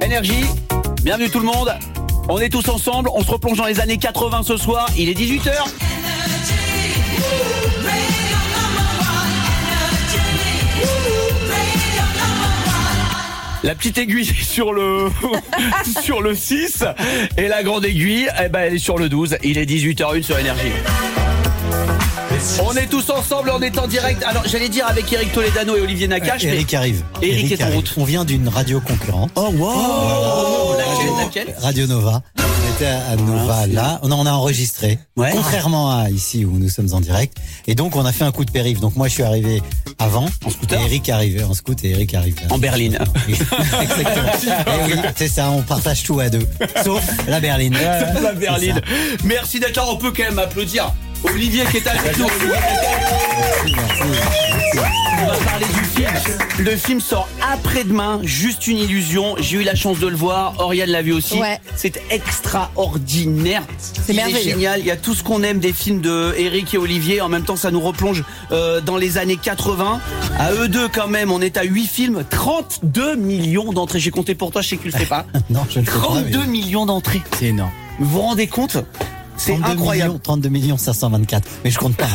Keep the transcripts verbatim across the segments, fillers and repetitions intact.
Énergie, bienvenue tout le monde. On est tous ensemble, on se replonge dans les années quatre-vingts ce soir. Il est dix-huit heures. La petite aiguille sur le sur le six et la grande aiguille, eh ben, elle est sur le douze. Il est dix-huit heures une sur Énergie. On est tous ensemble, on est en direct. Alors j'allais dire avec Eric Toledano et Olivier Nakache. Euh, Eric mais... arrive. Eric, Eric est en arrive. route. On vient d'une radio concurrente. Oh wow. Oh, laquelle, laquelle Radio Nova. On était à Nova ah, là. On a enregistré. Ouais. Contrairement à ici où nous sommes en direct. Et donc on a fait un coup de périph'. Donc moi je suis arrivé avant. En scooter. Et Eric arrive en scoot et Eric arrive là. En berline. Exactement. Et oui, c'est ça. On partage tout à deux. Sauf la berline. La berline. Merci d'être là. On peut quand même applaudir Olivier qui est avec nous. Merci, merci, merci. On va parler du film. Le film sort après-demain, Juste une illusion. J'ai eu la chance de le voir. Oriane l'a vu aussi. Ouais. C'est extraordinaire. C'est merveilleux. C'est génial. Il y a tout ce qu'on aime des films de Eric et Olivier. En même temps, ça nous replonge euh, dans les années quatre-vingts. À eux deux, quand même, on est à huit films. trente-deux millions d'entrées. J'ai compté pour toi, je sais que tu le fais pas. Non, je le fais pas. trente-deux mais... millions d'entrées. C'est énorme. Vous vous rendez compte ? C'est incroyable. Millions, trente-deux millions cinq cent vingt-quatre. Mais je compte pas.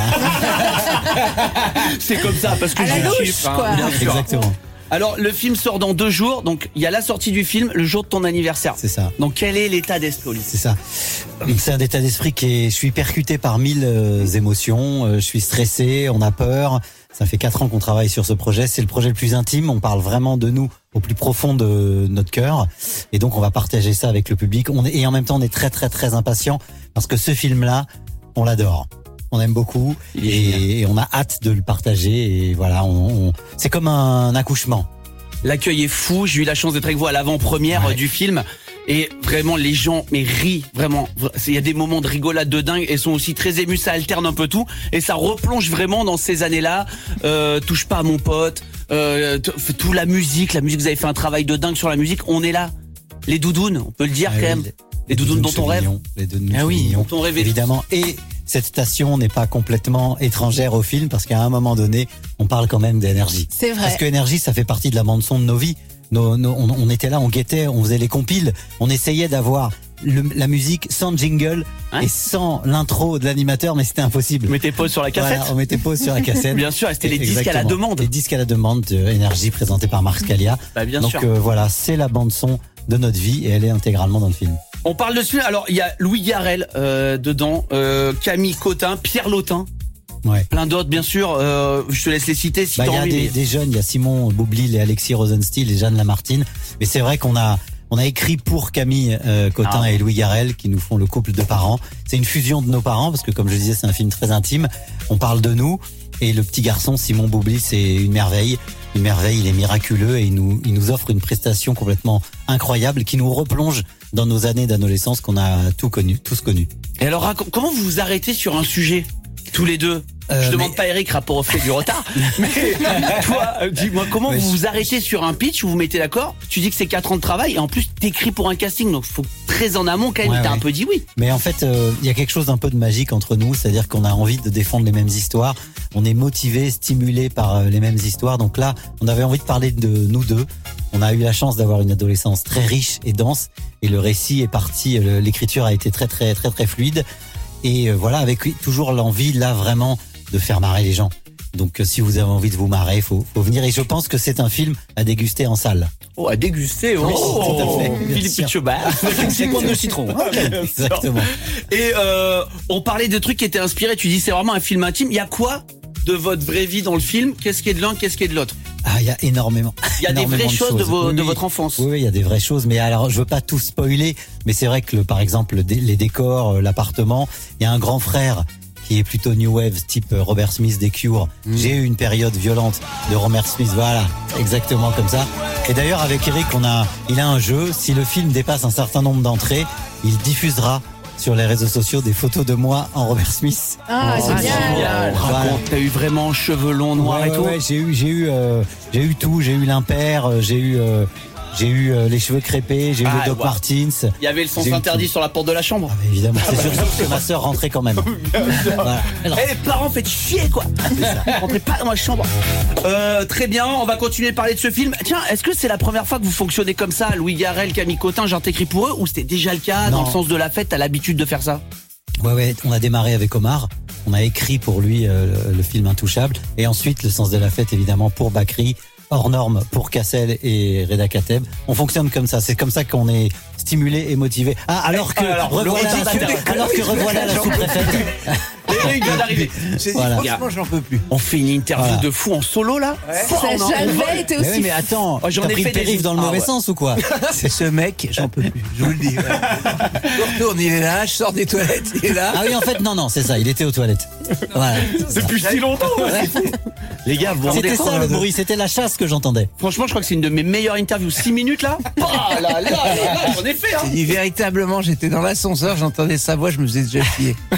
Hein. C'est comme ça parce que à j'ai la le louche, chiffre. quoi. Hein, bien sûr. Exactement. Alors le film sort dans deux jours, donc il y a la sortie du film le jour de ton anniversaire. C'est ça. Donc quel est l'état d'esprit ? C'est ça. C'est un état d'esprit qui est. Je suis percuté par mille euh, émotions. Euh, je suis stressé. On a peur. Ça fait quatre ans qu'on travaille sur ce projet. C'est le projet le plus intime. On parle vraiment de nous au plus profond de notre cœur. Et donc, on va partager ça avec le public. On est, et en même temps, on est très, très, très impatient parce que ce film-là, on l'adore. On aime beaucoup et, et on a hâte de le partager. Et voilà, on, on, c'est comme un accouchement. L'accueil est fou. J'ai eu la chance d'être avec vous à l'avant-première ouais. du film. Et vraiment, les gens, mais rient, vraiment. Il y a des moments de rigolade de dingue et sont aussi très émus, ça alterne un peu tout. Et ça replonge vraiment dans ces années-là. Euh, touche pas à mon pote. Euh, tout la musique, la musique, vous avez fait un travail de dingue sur la musique. On est là. Les doudounes, on peut le dire ah, quand oui, même. Les, les doudounes, doudounes dont on rêve. Mignon, les doudounes ah oui, dont on rêve. Évidemment. Et cette station n'est pas complètement étrangère au film parce qu'à un moment donné, on parle quand même d'énergie. C'est vrai. Parce que énergie, ça fait partie de la bande son de nos vies. Nos, nos, on, on était là, on guettait, on faisait les compiles, on essayait d'avoir le, la musique sans jingle hein et sans l'intro de l'animateur, mais c'était impossible. On mettait pause sur la cassette. Voilà, on mettait pause sur la cassette. Bien sûr, c'était les Exactement. disques à la demande. Les disques à la demande de Énergie présentés par Marc Scalia. Bah, bien Donc sûr. Euh, voilà, c'est la bande son de notre vie et elle est intégralement dans le film. On parle de ce film. Alors il y a Louis Garrel euh, dedans, euh, Camille Cotin, Pierre Lotin. Ouais. Plein d'autres, bien sûr. Euh, je te laisse les citer si bah, t'as envie. Il y a des, mais... des jeunes, il y a Simon Boublil et Alexis Rosenstiel et Jeanne Lamartine. Mais c'est vrai qu'on a, on a écrit pour Camille euh, Cotin ah. et Louis Garrel qui nous font le couple de parents. C'est une fusion de nos parents parce que, comme je disais, c'est un film très intime. On parle de nous et le petit garçon Simon Boublil, c'est une merveille. Une merveille, il est miraculeux et il nous, il nous offre une prestation complètement incroyable qui nous replonge dans nos années d'adolescence qu'on a tout connu, tous connus. Et alors, comment vous vous arrêtez sur un sujet tous les deux? Euh, je demande mais... pas Eric rapport au fait du retard. Mais toi, dis-moi, comment mais vous vous arrêtez sur un pitch où vous mettez d'accord? Tu dis que c'est quatre ans de travail et en plus t'écris pour un casting, donc faut très en amont quand même. Ouais, t'as ouais. un peu dit oui. Mais en fait, il euh, y a quelque chose d'un peu de magique entre nous, c'est-à-dire qu'on a envie de défendre les mêmes histoires. On est motivé, stimulé par euh, les mêmes histoires. Donc là, on avait envie de parler de nous deux. On a eu la chance d'avoir une adolescence très riche et dense, et le récit est parti. Le, l'écriture a été très très très très fluide. Et euh, voilà, avec toujours l'envie là vraiment de faire marrer les gens. Donc, euh, si vous avez envie de vous marrer, il faut, faut venir. Et je pense que c'est un film à déguster en salle. Oh, à déguster, oh, oui, oh tout à fait. Philippe Pitchobal, c'est pommes de citron. Exactement. Et euh, on parlait de trucs qui étaient inspirés. Tu dis c'est vraiment un film intime. Il y a quoi de votre vraie vie dans le film? Qu'est-ce qui est de l'un, qu'est-ce qui est de l'autre? Ah, il y a énormément. Il y a énormément des vraies de choses, choses de, vos, oui, de votre enfance. Oui, oui, il y a des vraies choses. Mais alors, je veux pas tout spoiler. Mais c'est vrai que, le, par exemple, les décors, l'appartement, il y a un grand frère qui est plutôt new wave, type Robert Smith des Cure. Mmh. J'ai eu une période violente de Robert Smith, voilà, exactement comme ça. Et d'ailleurs, avec Eric, on a, il a un jeu. Si le film dépasse un certain nombre d'entrées, il diffusera sur les réseaux sociaux des photos de moi en Robert Smith. Ah, oh, c'est génial. Voilà. T'as eu vraiment cheveux longs, noirs ouais, et tout. Ouais, j'ai eu, j'ai eu, euh, j'ai eu tout. J'ai eu l'impair, j'ai eu. Euh, J'ai eu euh, les cheveux crépés, j'ai eu Ah, le Doc ouais. Martens. Il y avait le sens J'ai eu interdit tout. sur la porte de la chambre. Ah, mais évidemment, c'est surtout parce que ma sœur rentrait quand même. Voilà. Alors, Eh les parents, faites chier quoi. Rentrez pas dans ma chambre. Euh, très bien, on va continuer de parler de ce film. Tiens, est-ce que c'est la première fois que vous fonctionnez comme ça, Louis Garrel, Camille Cotin, Jean Écrit pour eux, ou c'était déjà le cas Non. dans le sens de la fête, t'as l'habitude de faire ça? ouais, ouais, on a démarré avec Omar. On a écrit pour lui euh, le, le film Intouchable. Et ensuite, le sens de la fête, évidemment, pour Bakri. Hors norme pour Cassel et Reda Kateb. On fonctionne comme ça. C'est comme ça qu'on est stimulé et motivé. Ah, alors que, Alors, revoilà, Laurent Tavares. alors que revoilà la sous-préfète. Eric vient d'arriver. J'ai dit, Voilà. franchement, j'en peux plus. On fait une interview Voilà. de fou en solo là. Ça Oh, n'a non. jamais été Mais aussi. oui, mais attends, Oh, j'en t'as ai pris fait le périph' des- dans le Ah, mauvais ouais. sens ou quoi? C'est ce mec, j'en peux plus. Je vous le dis. Ouais. Je retourne, il est là, je sors des toilettes, il est là. Ah oui, en fait, non, non, c'est ça. Il était aux toilettes. Voilà. Depuis si longtemps. Les gars, vous vous rendez C'était compte ça le bruit, c'était la chasse que j'entendais. Franchement, je crois que c'est une de mes meilleures interviews. six minutes là. Ah là là là là, j'en ai fait hein. J'ai dit véritablement, j'étais dans l'ascenseur, j'entendais sa voix, je me faisais déjà fier. Eh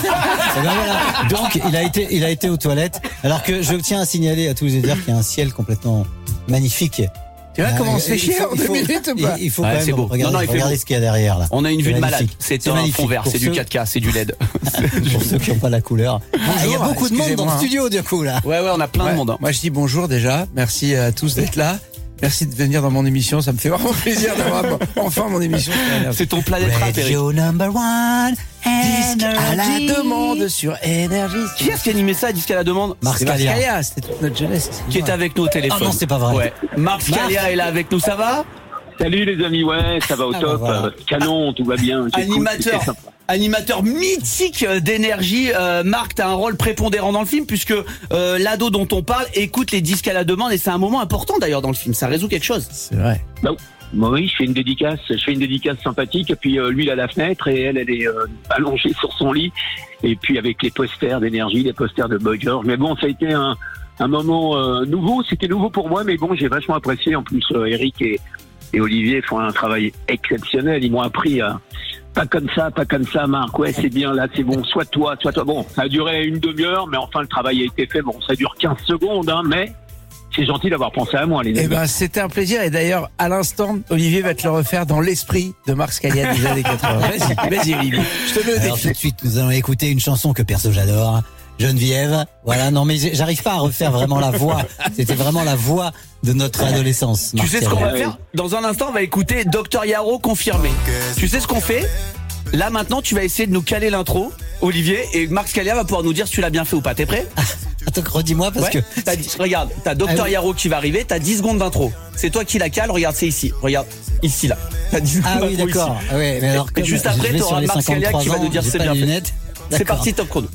ben voilà. Donc il a été, il a été aux toilettes. Alors que je tiens à signaler à tous les auditeurs qu'il y a un ciel complètement magnifique. Tu vois comment on se fait Il chier faut- en il deux faut- minutes ou pas? Il, il faut Ouais, quand même c'est beau. regarder, Non, non, il fait regarder beau. ce qu'il y a derrière là. On a une vue de malade. magnifique. C'est C'est un magnifique. fond vert, Pour c'est du ceux- quatre K, c'est du L E D. Pour ceux qui n'ont pas la couleur. Ah, il y a Bonjour, beaucoup de monde dans le excusez-moi. studio du coup là. Ouais ouais, on a plein Ouais. de monde. hein. Moi, je dis bonjour déjà. Merci à tous d'être là. Merci de venir dans mon émission. Ça me fait vraiment plaisir d'avoir enfin mon émission. C'est ton planète rap, Eric. Radio number one. Disque à la Energy. demande sur Énergie. Qui est-ce qui a animé ça, Disque à la demande? Marc C'est Marc Scalia. Scalia, c'était toute notre jeunesse. Qui est avec nous au téléphone. Ah non, c'est pas vrai. Ouais. Marc Scalia est là avec nous, ça va? Salut les amis, ouais, ça va au Ah, top, bah voilà. euh, canon, tout va bien. j'écoute, Animateur, c'est sympa. animateur mythique d'énergie. Euh, Marc, t'as un rôle prépondérant dans le film puisque euh, l'ado dont on parle écoute les disques à la demande et c'est un moment important d'ailleurs dans le film. Ça résout quelque chose. C'est vrai. Bah, moi, oui, je fais une dédicace, je fais une dédicace sympathique, et puis euh, lui il a la fenêtre et elle, elle est euh, allongée sur son lit, et puis avec les posters d'énergie, les posters de Boy George. Mais bon, ça a été un, un moment euh, nouveau, c'était nouveau pour moi, mais bon, j'ai vachement apprécié. En plus, euh, Eric et, et Olivier font un travail exceptionnel. Ils m'ont appris à pas comme ça, pas comme ça, Marc. Ouais, c'est bien, là, c'est bon. Soit toi, soit toi. Bon, ça a duré une demi-heure, mais enfin, le travail a été fait. Bon, ça dure quinze secondes, hein, mais c'est gentil d'avoir pensé à moi, les Eh amis. ben, c'était un plaisir. Et d'ailleurs, à l'instant, Olivier va te le refaire dans l'esprit de Marc Scalia des années quatre-vingts. Vas-y, vas-y, Olivier. Je te le Alors défie. tout de suite, nous allons écouter une chanson que perso j'adore. Geneviève. Voilà, non mais j'ai- j'arrive pas à refaire vraiment la voix. C'était vraiment la voix de notre adolescence. Tu Marc sais ce qu'on Scalia. va faire? Dans un instant, on va écouter Docteur Yaro confirmé. Tu sais ce qu'on fait? Là maintenant, tu vas essayer de nous caler l'intro, Olivier, et Marc Scalia va pouvoir nous dire si tu l'as bien fait ou pas. T'es prêt? Attends, redis-moi parce Ouais. que T'as dit- regarde, t'as Docteur Ah oui. Yaro qui va arriver, t'as dix secondes d'intro. C'est toi qui la cale, regarde, c'est ici. Regarde, ici là. T'as dix secondes ah oui d'intro d'accord. ici. Ah ouais, mais alors Et comme juste je après, vais sur t'auras les Marc Scalia qui cinquante-trois va nous dire ans, c'est j'ai pas bien les fait. lunettes. C'est D'accord. parti, top chrono.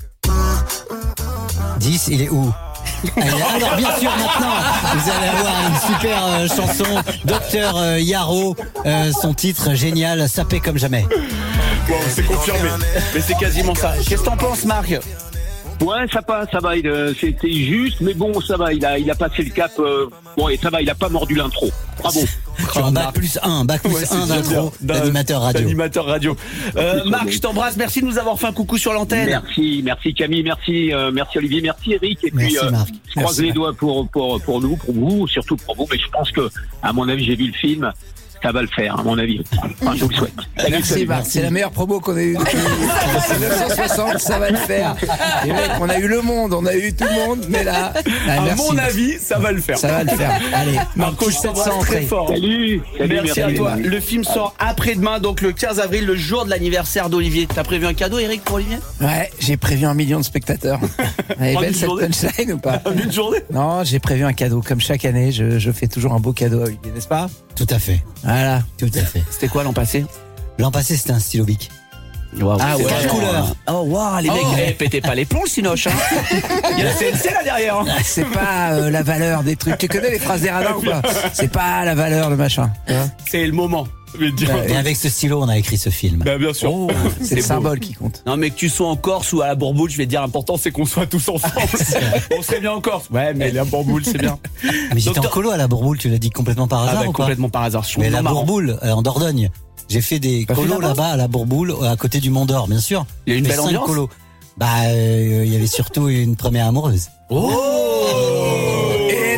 dix, il est où? Allez, alors bien sûr maintenant vous allez avoir une super euh, chanson Docteur euh, Yaro, euh, son titre génial, sapé comme jamais. Bon, c'est confirmé. Mais c'est quasiment ça. Qu'est-ce que t'en penses, Marc? Ouais, ça passe, ça va. il, euh, C'était juste, mais bon, ça va. Il a, il a passé le cap. Euh, bon, et ça va. Il a pas mordu l'intro. Bravo. Tu es en bac plus un, bac plus Ouais, c'est un déjà d'intro bien. d'animateur radio. D'animateur radio. Euh, Marc, je t'embrasse. Merci de nous avoir fait un coucou sur l'antenne. Merci, merci Camille, merci, euh, merci Olivier, merci Eric. Et Merci, puis, euh, Marc. je croise Merci, les Marc. doigts pour, pour, pour nous, pour vous, surtout pour vous. Mais je pense que, à mon avis, j'ai vu le film. Ça va le faire, à mon avis. Enfin, je vous le souhaite. Salut, Merci salut. Marc, c'est la meilleure promo qu'on ait eue depuis neuf cent soixante, ça va le faire. Et mec, on a eu le monde, on a eu tout le monde, mais là, ah, À merci. mon avis, ça va le faire. Ça va le faire. Allez, Marco, je sept t'embrasse cents très entrées. fort. Salut, salut, Merci à toi. les amis. Le film sort après-demain, donc le quinze avril, le jour de l'anniversaire d'Olivier. T'as prévu un cadeau, Eric, pour Olivier? Ouais, j'ai prévu un million de spectateurs. Elle est En belle une cette journée. punchline ou pas? Une journée. Non, j'ai prévu un cadeau. Comme chaque année, je, je fais toujours un beau cadeau à Olivier, n'est-ce pas? Tout à fait, Voilà. tout à fait. C'était quoi l'an passé? L'an passé c'était un stylo bic. Ah ouais. Quelle couleur? Oh waouh, les mecs, Oh. eh, pétez pas les plombs, le Cinoche. Hein. Il y a la C N C là derrière. hein. C'est pas euh, la valeur des trucs. Tu connais les phrases des radins ou pas? C'est pas la valeur de machin. tu vois. C'est le moment. Mais dis- Et avec ce stylo on a écrit ce film. Bah, bien sûr. Oh, c'est le beau. symbole qui compte. Non mais que tu sois en Corse ou à la Bourboule, je vais te dire l'important c'est qu'on soit tous ensemble. On serait bien en Corse. Ouais mais la Bourboule c'est bien. Mais j'étais en Docteur- colo à la Bourboule, tu l'as dit complètement par Ah hasard bah, ou quoi? complètement par hasard. Je trouve Mais la marrant. Bourboule, euh, en Dordogne. J'ai fait des T'as fait colos là-bas là-bas à la Bourboule, à côté du Mont d'Or, bien sûr. Il y a une J'ai belle cinq ambiance. colos. Bah, euh, il y avait surtout une première amoureuse. Oh Et les Ouais,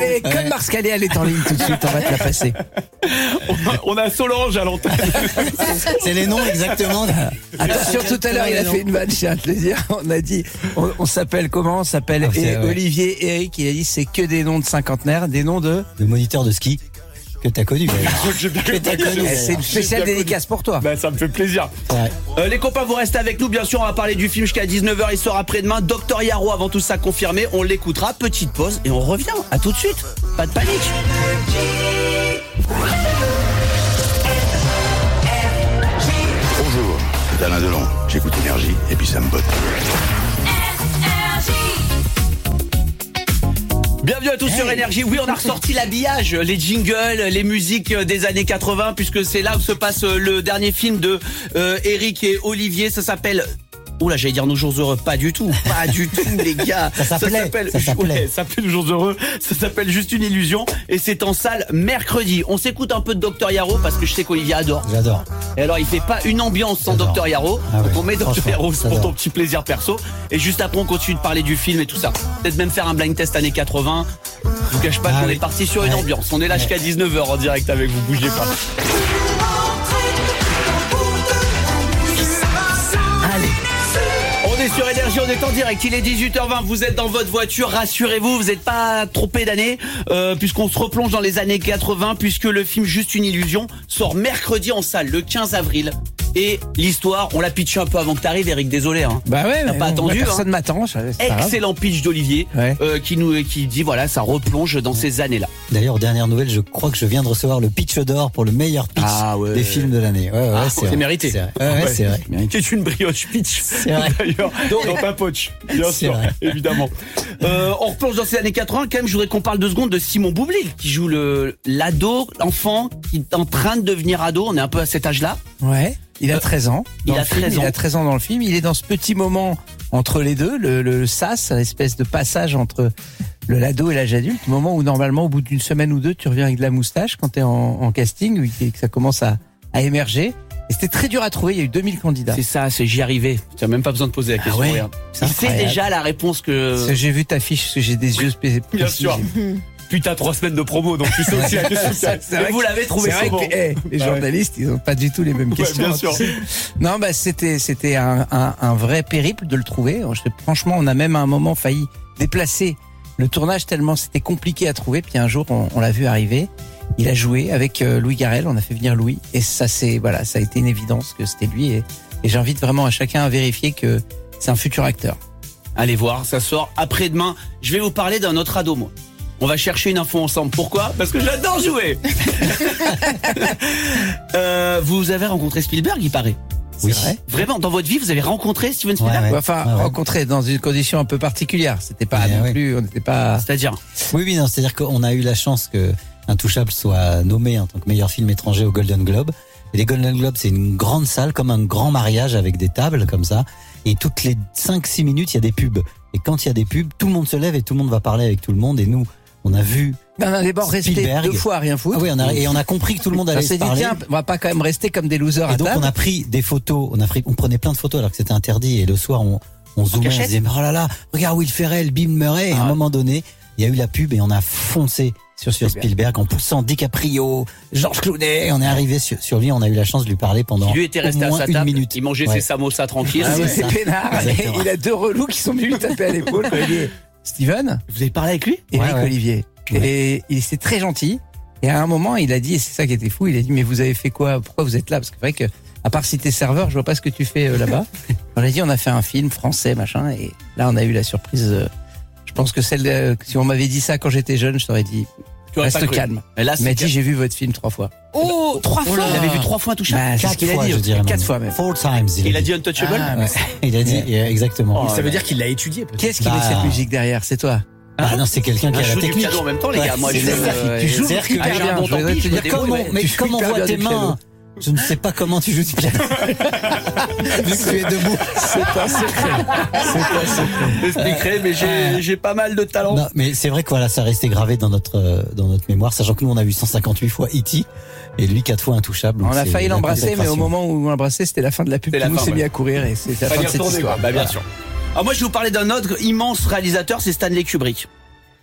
Même Mars Calais, elle est en ligne tout de suite, on va te la passer. On a Solange à l'antenne. C'est les noms exactement. Attention, tout à l'heure, il a fait une vanne, je tiens à te le dire. On a dit, on, on s'appelle comment? On s'appelle Ah, c'est- et- ouais. Olivier, Eric, il a dit c'est que des noms de cinquantenaires, des noms de... Le moniteur de ski que t'as connu. d'ailleurs. Eh, c'est une spéciale dédicace pour toi. Bah, ça me fait plaisir. Ouais. Euh, les copains, vous restez avec nous. Bien sûr, on va parler du film jusqu'à dix-neuf heures. Il sort après-demain. Docteur Yaro, avant tout ça confirmé. On l'écoutera. Petite pause et on revient. À tout de suite. Pas de panique. Bonjour, c'est Alain Delon. J'écoute Énergie et puis ça me botte. Bienvenue à tous sur Énergie. Oui, on a ressorti l'habillage, les jingles, les musiques des années quatre-vingts, puisque c'est là où se passe le dernier film de euh, Eric et Olivier. Ça s'appelle... Oula, j'allais dire Nos Jours Heureux. Pas du tout. Pas du tout, les gars. Ça s'appelait, s'appelle... ça s'appelait. Ouais, ça s'appelle Nos Jours Heureux. Ça s'appelle Juste une illusion. Et c'est en salle mercredi. On s'écoute un peu de Docteur Yaro, parce que je sais qu'Olivier adore. J'adore. Et alors, il fait pas une ambiance sans J'adore. Docteur Yaro. Ah Donc ouais, on met Docteur franchement, Yaro pour j'adore. ton petit plaisir perso. Et juste après, on continue de parler du film et tout ça. Peut-être même faire un blind test années quatre-vingts. Je vous cache pas Ah qu'on oui. est parti sur une Ouais. ambiance. On est là jusqu'à dix-neuf heures en direct avec vous. Bougez pas. Allez. On est sur Énergie, on est en direct, il est dix-huit heures vingt, vous êtes dans votre voiture, rassurez-vous, vous n'êtes pas trompé d'année, euh, puisqu'on se replonge dans les années quatre-vingts, puisque le film Juste une illusion sort mercredi en salle, le quinze avril. Et l'histoire, on l'a pitché un peu avant que t'arrives, Eric, désolé. Hein. Bah ouais, T'as mais pas bon, attendu, personne hein. m'attend. c'est pas grave. Excellent pitch d'Olivier, Ouais. euh, qui nous qui dit voilà, ça replonge dans ces années-là. D'ailleurs, dernière nouvelle, je crois que je viens de recevoir le pitch d'or pour le meilleur pitch Ah ouais. des films de l'année. Ouais, ouais, Ah, c'est c'est vrai. mérité. C'est vrai. Ouais, ouais, c'est vrai. Qui est une brioche pitch. C'est vrai. D'ailleurs, dans ta poche. Bien C'est sûr, vrai. évidemment. Euh, on replonge dans ces années quatre-vingts. Quand même, je voudrais qu'on parle deux secondes de Simon Boublil, qui joue le l'ado, l'enfant, qui est en train de devenir ado. On est un peu à cet âge-là. Ouais. Il a treize ans. il Dans a le film, treize Il ans. a treize ans dans le film. Il est dans ce petit moment entre les deux, le, le sas, l'espèce de passage entre le l'ado et l'âge adulte. Moment où normalement, au bout d'une semaine ou deux, tu reviens avec de la moustache quand t'es en, en casting et que ça commence à, à émerger. Et c'était très dur à trouver. Il y a eu deux mille candidats. C'est ça, c'est j'y arrivais. Tu n'as même pas besoin de poser la question. ouais. regarde. C'est Il sait incroyable. déjà la réponse que. Parce que j'ai vu ta fiche, parce que j'ai des yeux spé- précis. Bien sûr. Puis t'as trois semaines de promo, donc tu sais aussi la question. C'est vrai Et vous que- l'avez trouvé C'est vrai souvent. que eh, les Bah ouais. journalistes, ils ont pas du tout les mêmes Ouais, questions. bien hein, sûr. tu sais. Non, bah c'était c'était un, un, un vrai périple de le trouver. Je- Franchement, on a même à un moment failli déplacer le tournage tellement c'était compliqué à trouver. Puis un jour, on, on l'a vu arriver. Il a joué avec euh, Louis Garrel. On a fait venir Louis, et ça c'est voilà, ça a été une évidence que c'était lui. Et, et j'invite vraiment à chacun à vérifier que c'est un futur acteur. Allez voir, ça sort après-demain. Je vais vous parler d'un autre ado, moi. On va chercher une info ensemble. Pourquoi? Parce que j'adore jouer. euh, vous avez rencontré Spielberg, il paraît. Oui. vrai. Vraiment, dans votre vie, vous avez rencontré Steven Spielberg? Ouais, ouais. Enfin, Ah ouais. rencontré dans une condition un peu particulière. C'était pas Ouais, non ouais. plus, on n'était pas. C'est-à-dire? Oui, oui, non, c'est-à-dire qu'on a eu la chance que Intouchable soit nommé en tant que meilleur film étranger au Golden Globe. Et les Golden Globes, c'est une grande salle, comme un grand mariage avec des tables comme ça. Et toutes les cinq six minutes, il y a des pubs. Et quand il y a des pubs, tout le monde se lève et tout le monde va parler avec tout le monde. Et nous, on a vu. On a d'abord resté Spielberg. deux fois à rien foutre. Ah oui, on a, et on a compris que tout le monde On allait s'est se dit, parler. tiens, on va pas quand même rester comme des losers à Et donc table. on a pris des photos, on a pris, on prenait plein de photos alors que c'était interdit. Et le soir, on, on zoomait, on se cachette disait, oh là là, regarde Will Ferrell, Bill Murray. Et à Ah. un moment donné, il y a eu la pub et on a foncé sur, sur Spielberg. Spielberg en poussant DiCaprio, Georges Clooney. On est arrivé sur, sur lui, on a eu la chance de lui parler pendant Qui lui était resté au à moins sa une table, minute. il mangeait Ouais. ses samosas tranquilles. Ah c'est ouais, ça. c'est peinard. Exactement. Il a deux relous qui sont venus lui taper à l'épaule. Il dit, Steven, Vous avez parlé avec lui? Eric ouais. Olivier. Et il était très gentil. Et à un moment, il a dit, et c'est ça qui était fou, il a dit, mais vous avez fait quoi? Pourquoi vous êtes là? Parce que c'est vrai que, à part si t'es serveur, je vois pas ce que tu fais euh, là-bas. On a dit, on a fait un film français, machin. Et là, on a eu la surprise. euh, je pense que celle, de- si on m'avait dit ça quand j'étais jeune, je t'aurais dit, Tu aurais pas reste cru. calme. Et là, Il m'a c'est dit, j'ai vu votre film trois fois. oh, trois fois. Il avait vu trois fois Intouchable. Bah, c'est ce Quatre qu'il a fois, dit. je dirais Quatre même. fois même. Four times. Il, Il a dit Untouchable. Ah, mais Ouais. Il a dit, euh, exactement. Oh, Ça veut dire qu'il l'a étudié, peut-être. Qu'est-ce qui Bah, met cette musique derrière? C'est toi. Ah non, c'est quelqu'un qui Ah, a je la joue du technique. piano en même temps, les gars. Ouais, Moi, c'est je ça. euh, Tu joues c'est-à-dire que hyper j'ai bien. un bon Je voudrais tant pis, te je me dire débrouille, Comment, ouais. mais Tu joues comment on hyper voit bien tes du piano. mains? Je ne sais pas comment tu joues du piano. Vu que tu es debout. C'est un secret. C'est un secret. J'expliquerai, mais j'ai j'ai pas mal de talent. Non, mais c'est vrai que voilà, ça restait gravé dans notre euh, dans notre mémoire, sachant que nous on a vu cent cinquante-huit fois E T et lui quatre fois Intouchable. donc On a c'est failli la l'embrasser, mais au consécration. moment où on l'embrassait, c'était la fin de la pub. C'était Tout la le monde fin, s'est mis ouais. à courir et c'est la fin Fallait de cette retourner, histoire. quoi. Bah, bien sûr. Alors moi, je vais vous parler d'un autre immense réalisateur, c'est Stanley Kubrick.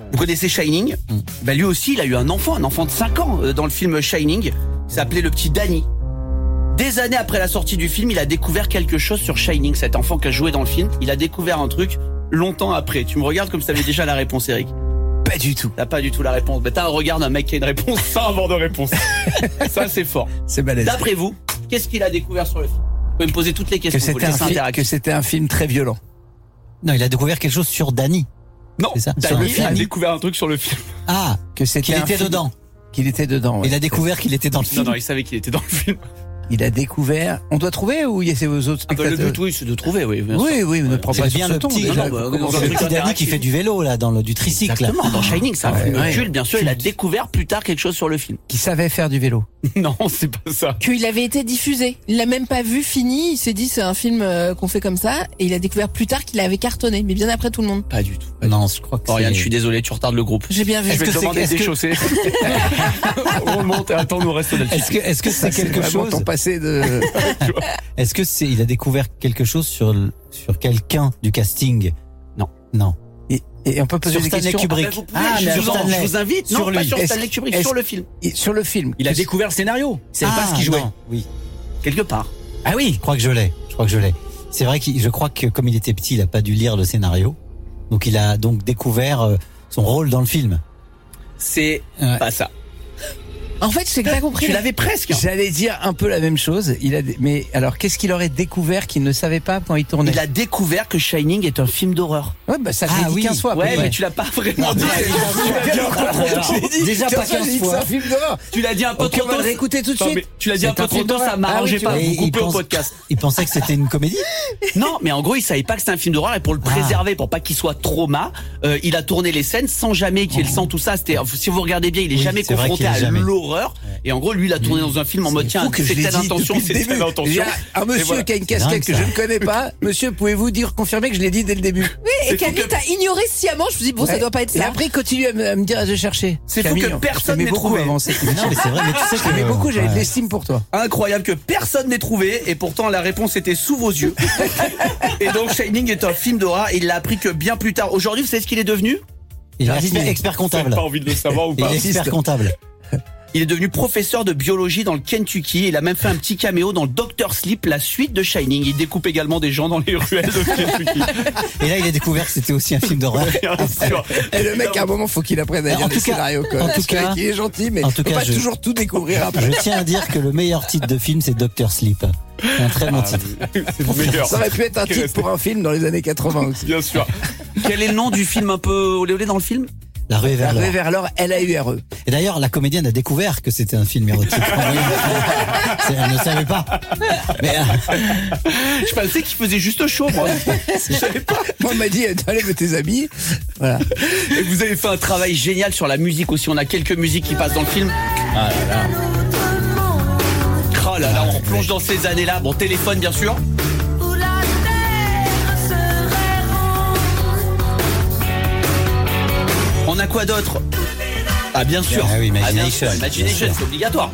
Vous connaissez Shining? Mm. Bah lui aussi, il a eu un enfant, un enfant de cinq ans euh, dans le film Shining. Il s'appelait le petit Danny. Des années après la sortie du film, il a découvert quelque chose sur Shining, cet enfant qui a joué dans le film. Il a découvert un truc longtemps après. Tu me regardes comme si t'avais déjà la réponse, Eric. Pas du tout. T'as pas du tout la réponse. Mais t'as un regard d'un mec qui a une réponse sans avoir de réponse. Ça, c'est fort. C'est balèze. D'après vous, qu'est-ce qu'il a découvert sur le film? Vous pouvez me poser toutes les Que questions. c'était un, c'est fi- que interactif. c'était un film très violent. Non, il a découvert quelque chose sur Danny. Non, C'est ça, sur Danny le film. a découvert un truc sur le film. Ah, Que c'était qu'il un était film- dedans. Qu'il était dedans. ouais. Il a découvert qu'il était dans le Non, film. non, il savait qu'il était dans le film. Il a découvert. On doit trouver ou il y a ces autres Ah bah, spectateurs? le but, oui, c'est de trouver, oui. bien sûr. Oui, oui, mais ne prends C'est pas bien sur ce le ton. petit, déjà. non, bah, Comment dans ça un le truc petit Danny qui interactif. fait du vélo là dans le du tricycle. Exactement. Dans Shining, c'est un Ouais, film ouais. culte, bien sûr. Il a découvert plus tard quelque chose sur le film. Qui savait faire du vélo. Non, c'est pas ça. Qu'il avait été diffusé. Il l'a même pas vu fini. Il s'est dit c'est un film euh, qu'on fait comme ça. Et il a découvert plus tard qu'il avait cartonné, mais bien après tout le monde. Pas du tout. Non, je crois que Oriane, c'est- je suis désolé, tu retardes le groupe. J'ai bien vu. Je vais que te c'est- demander est-ce des que- chaussées. On remonte et attends, nous reste là-dessus. Est-ce que est-ce que c'est Ça, quelque vraiment chose ton passé de. Est-ce que c'est il a découvert quelque chose sur le- sur quelqu'un du casting? Non. Non. Et, et on peut poser Sur des Stanley questions. Kubrick. Ah, vous pouvez, Ah, je, mais vous en- Stanley. je vous invite. Sur non, pas lui. sur Est-ce- Stanley Kubrick, est-ce- sur le film. Et sur le film. Il a Qu'est-ce- découvert le scénario. C'est Ah, pas ce qu'il jouait. non, oui. Quelque part. Ah oui, je crois que je l'ai. Je crois que je l'ai. C'est vrai que je crois que comme il était petit, il a pas dû lire le scénario. Donc il a donc découvert euh, son rôle dans le film. C'est Ouais. pas ça. En fait, j'ai pas compris. Tu l'avais presque. J'allais dire un peu la même chose. Il a, mais alors, qu'est-ce qu'il aurait découvert qu'il ne savait pas quand il tournait? Il a découvert que Shining est un film d'horreur. Ouais, bah ça, je Ah l'ai dit oui. quinze fois. Ouais, après. mais tu l'as pas vraiment dit. Je l'ai dit Déjà pas quinze fois, quinze j'ai dit que fois. C'est un film d'horreur. Tu l'as dit un peu Ok, trop on va tôt. le réécouter tout de Non, suite. mais tu l'as dit un C'est peu un trop film tôt, ça d'horreur. m'arrangeait Ah oui, pas. tu Et Vous il coupez au pense- podcast. Il pensait que c'était une comédie. Non, mais en gros, il savait pas que c'était un film d'horreur et pour le Ah. préserver, pour pas qu'il soit trauma, euh, il a tourné les scènes sans jamais qu'il y ait le sang, tout ça. C'était, si vous regardez bien, il est Oui, jamais c'est vrai confronté qu'il est à jamais. l'horreur. Et en gros, lui, il a tourné dans un film en mode tiens, Fou que je c'est l'ai telle dit intention, depuis c'est le telle début. Il intention. y a un monsieur voilà. qui a une dingue, casquette que ça. je ne connais pas. Monsieur, pouvez-vous dire, confirmer que je l'ai dit dès le début? Et C'est Camille fou que- t'a ignoré sciemment. Je me dis bon, ça Ouais. doit pas être Et ça. après, il continue à me, à me dire de chercher. C'est fou Camille, que je personne t'aimais n'ait beaucoup trouvé. avant cette Non, mais c'est vrai. Mais tu sais Je que t'aimais beaucoup, j'avais de ouais. l'estime pour toi. Incroyable que personne n'ait trouvé et pourtant la réponse était sous vos yeux. Et donc Shining est un film d'horreur et il l'a appris que bien plus tard. Aujourd'hui, vous savez ce qu'il est devenu? Il est Jardinier. expert, expert comptable. envie de le savoir ou Il est expert comptable. Il est devenu professeur de biologie dans le Kentucky. Il a même fait un petit caméo dans Doctor Sleep, la suite de Shining. Il découpe également des gens dans les ruelles de Kentucky. Et là, il a découvert que c'était aussi un film d'horreur. Bien sûr. Et le mec, à un moment, faut qu'il apprenne à En lire tout les cas- scénarios. quoi. en tout Parce que cas- il est gentil, mais en il tout peut cas, pas je- toujours tout découvrir après. Je tiens à dire que le meilleur titre de film, c'est Doctor Sleep. C'est un très bon titre. C'est le meilleur. Ça aurait pu être un Qui titre reste- pour un film dans les années quatre-vingts aussi. Bien sûr. Quel est le nom du film un peu olé olé dans le film? La rue est vers l'or. Arrivé vers l'or, L A U R E. Et d'ailleurs, la comédienne a découvert que c'était un film érotique. C'est- Elle ne savait pas. Mais euh, Je pensais qu'il faisait juste chaud, moi. Je savais pas. Moi, on m'a dit, allez, mets tes habits. Voilà. Et vous avez fait un travail génial sur la musique aussi. On a quelques musiques qui passent dans le film. ah là là. Oh là là, on replonge dans ces années-là. Bon, téléphone, bien sûr. On a quoi d'autre? Ah, bien sûr. Ah oui, bien Imagination, sûr. Imagination, bien sûr. c'est obligatoire.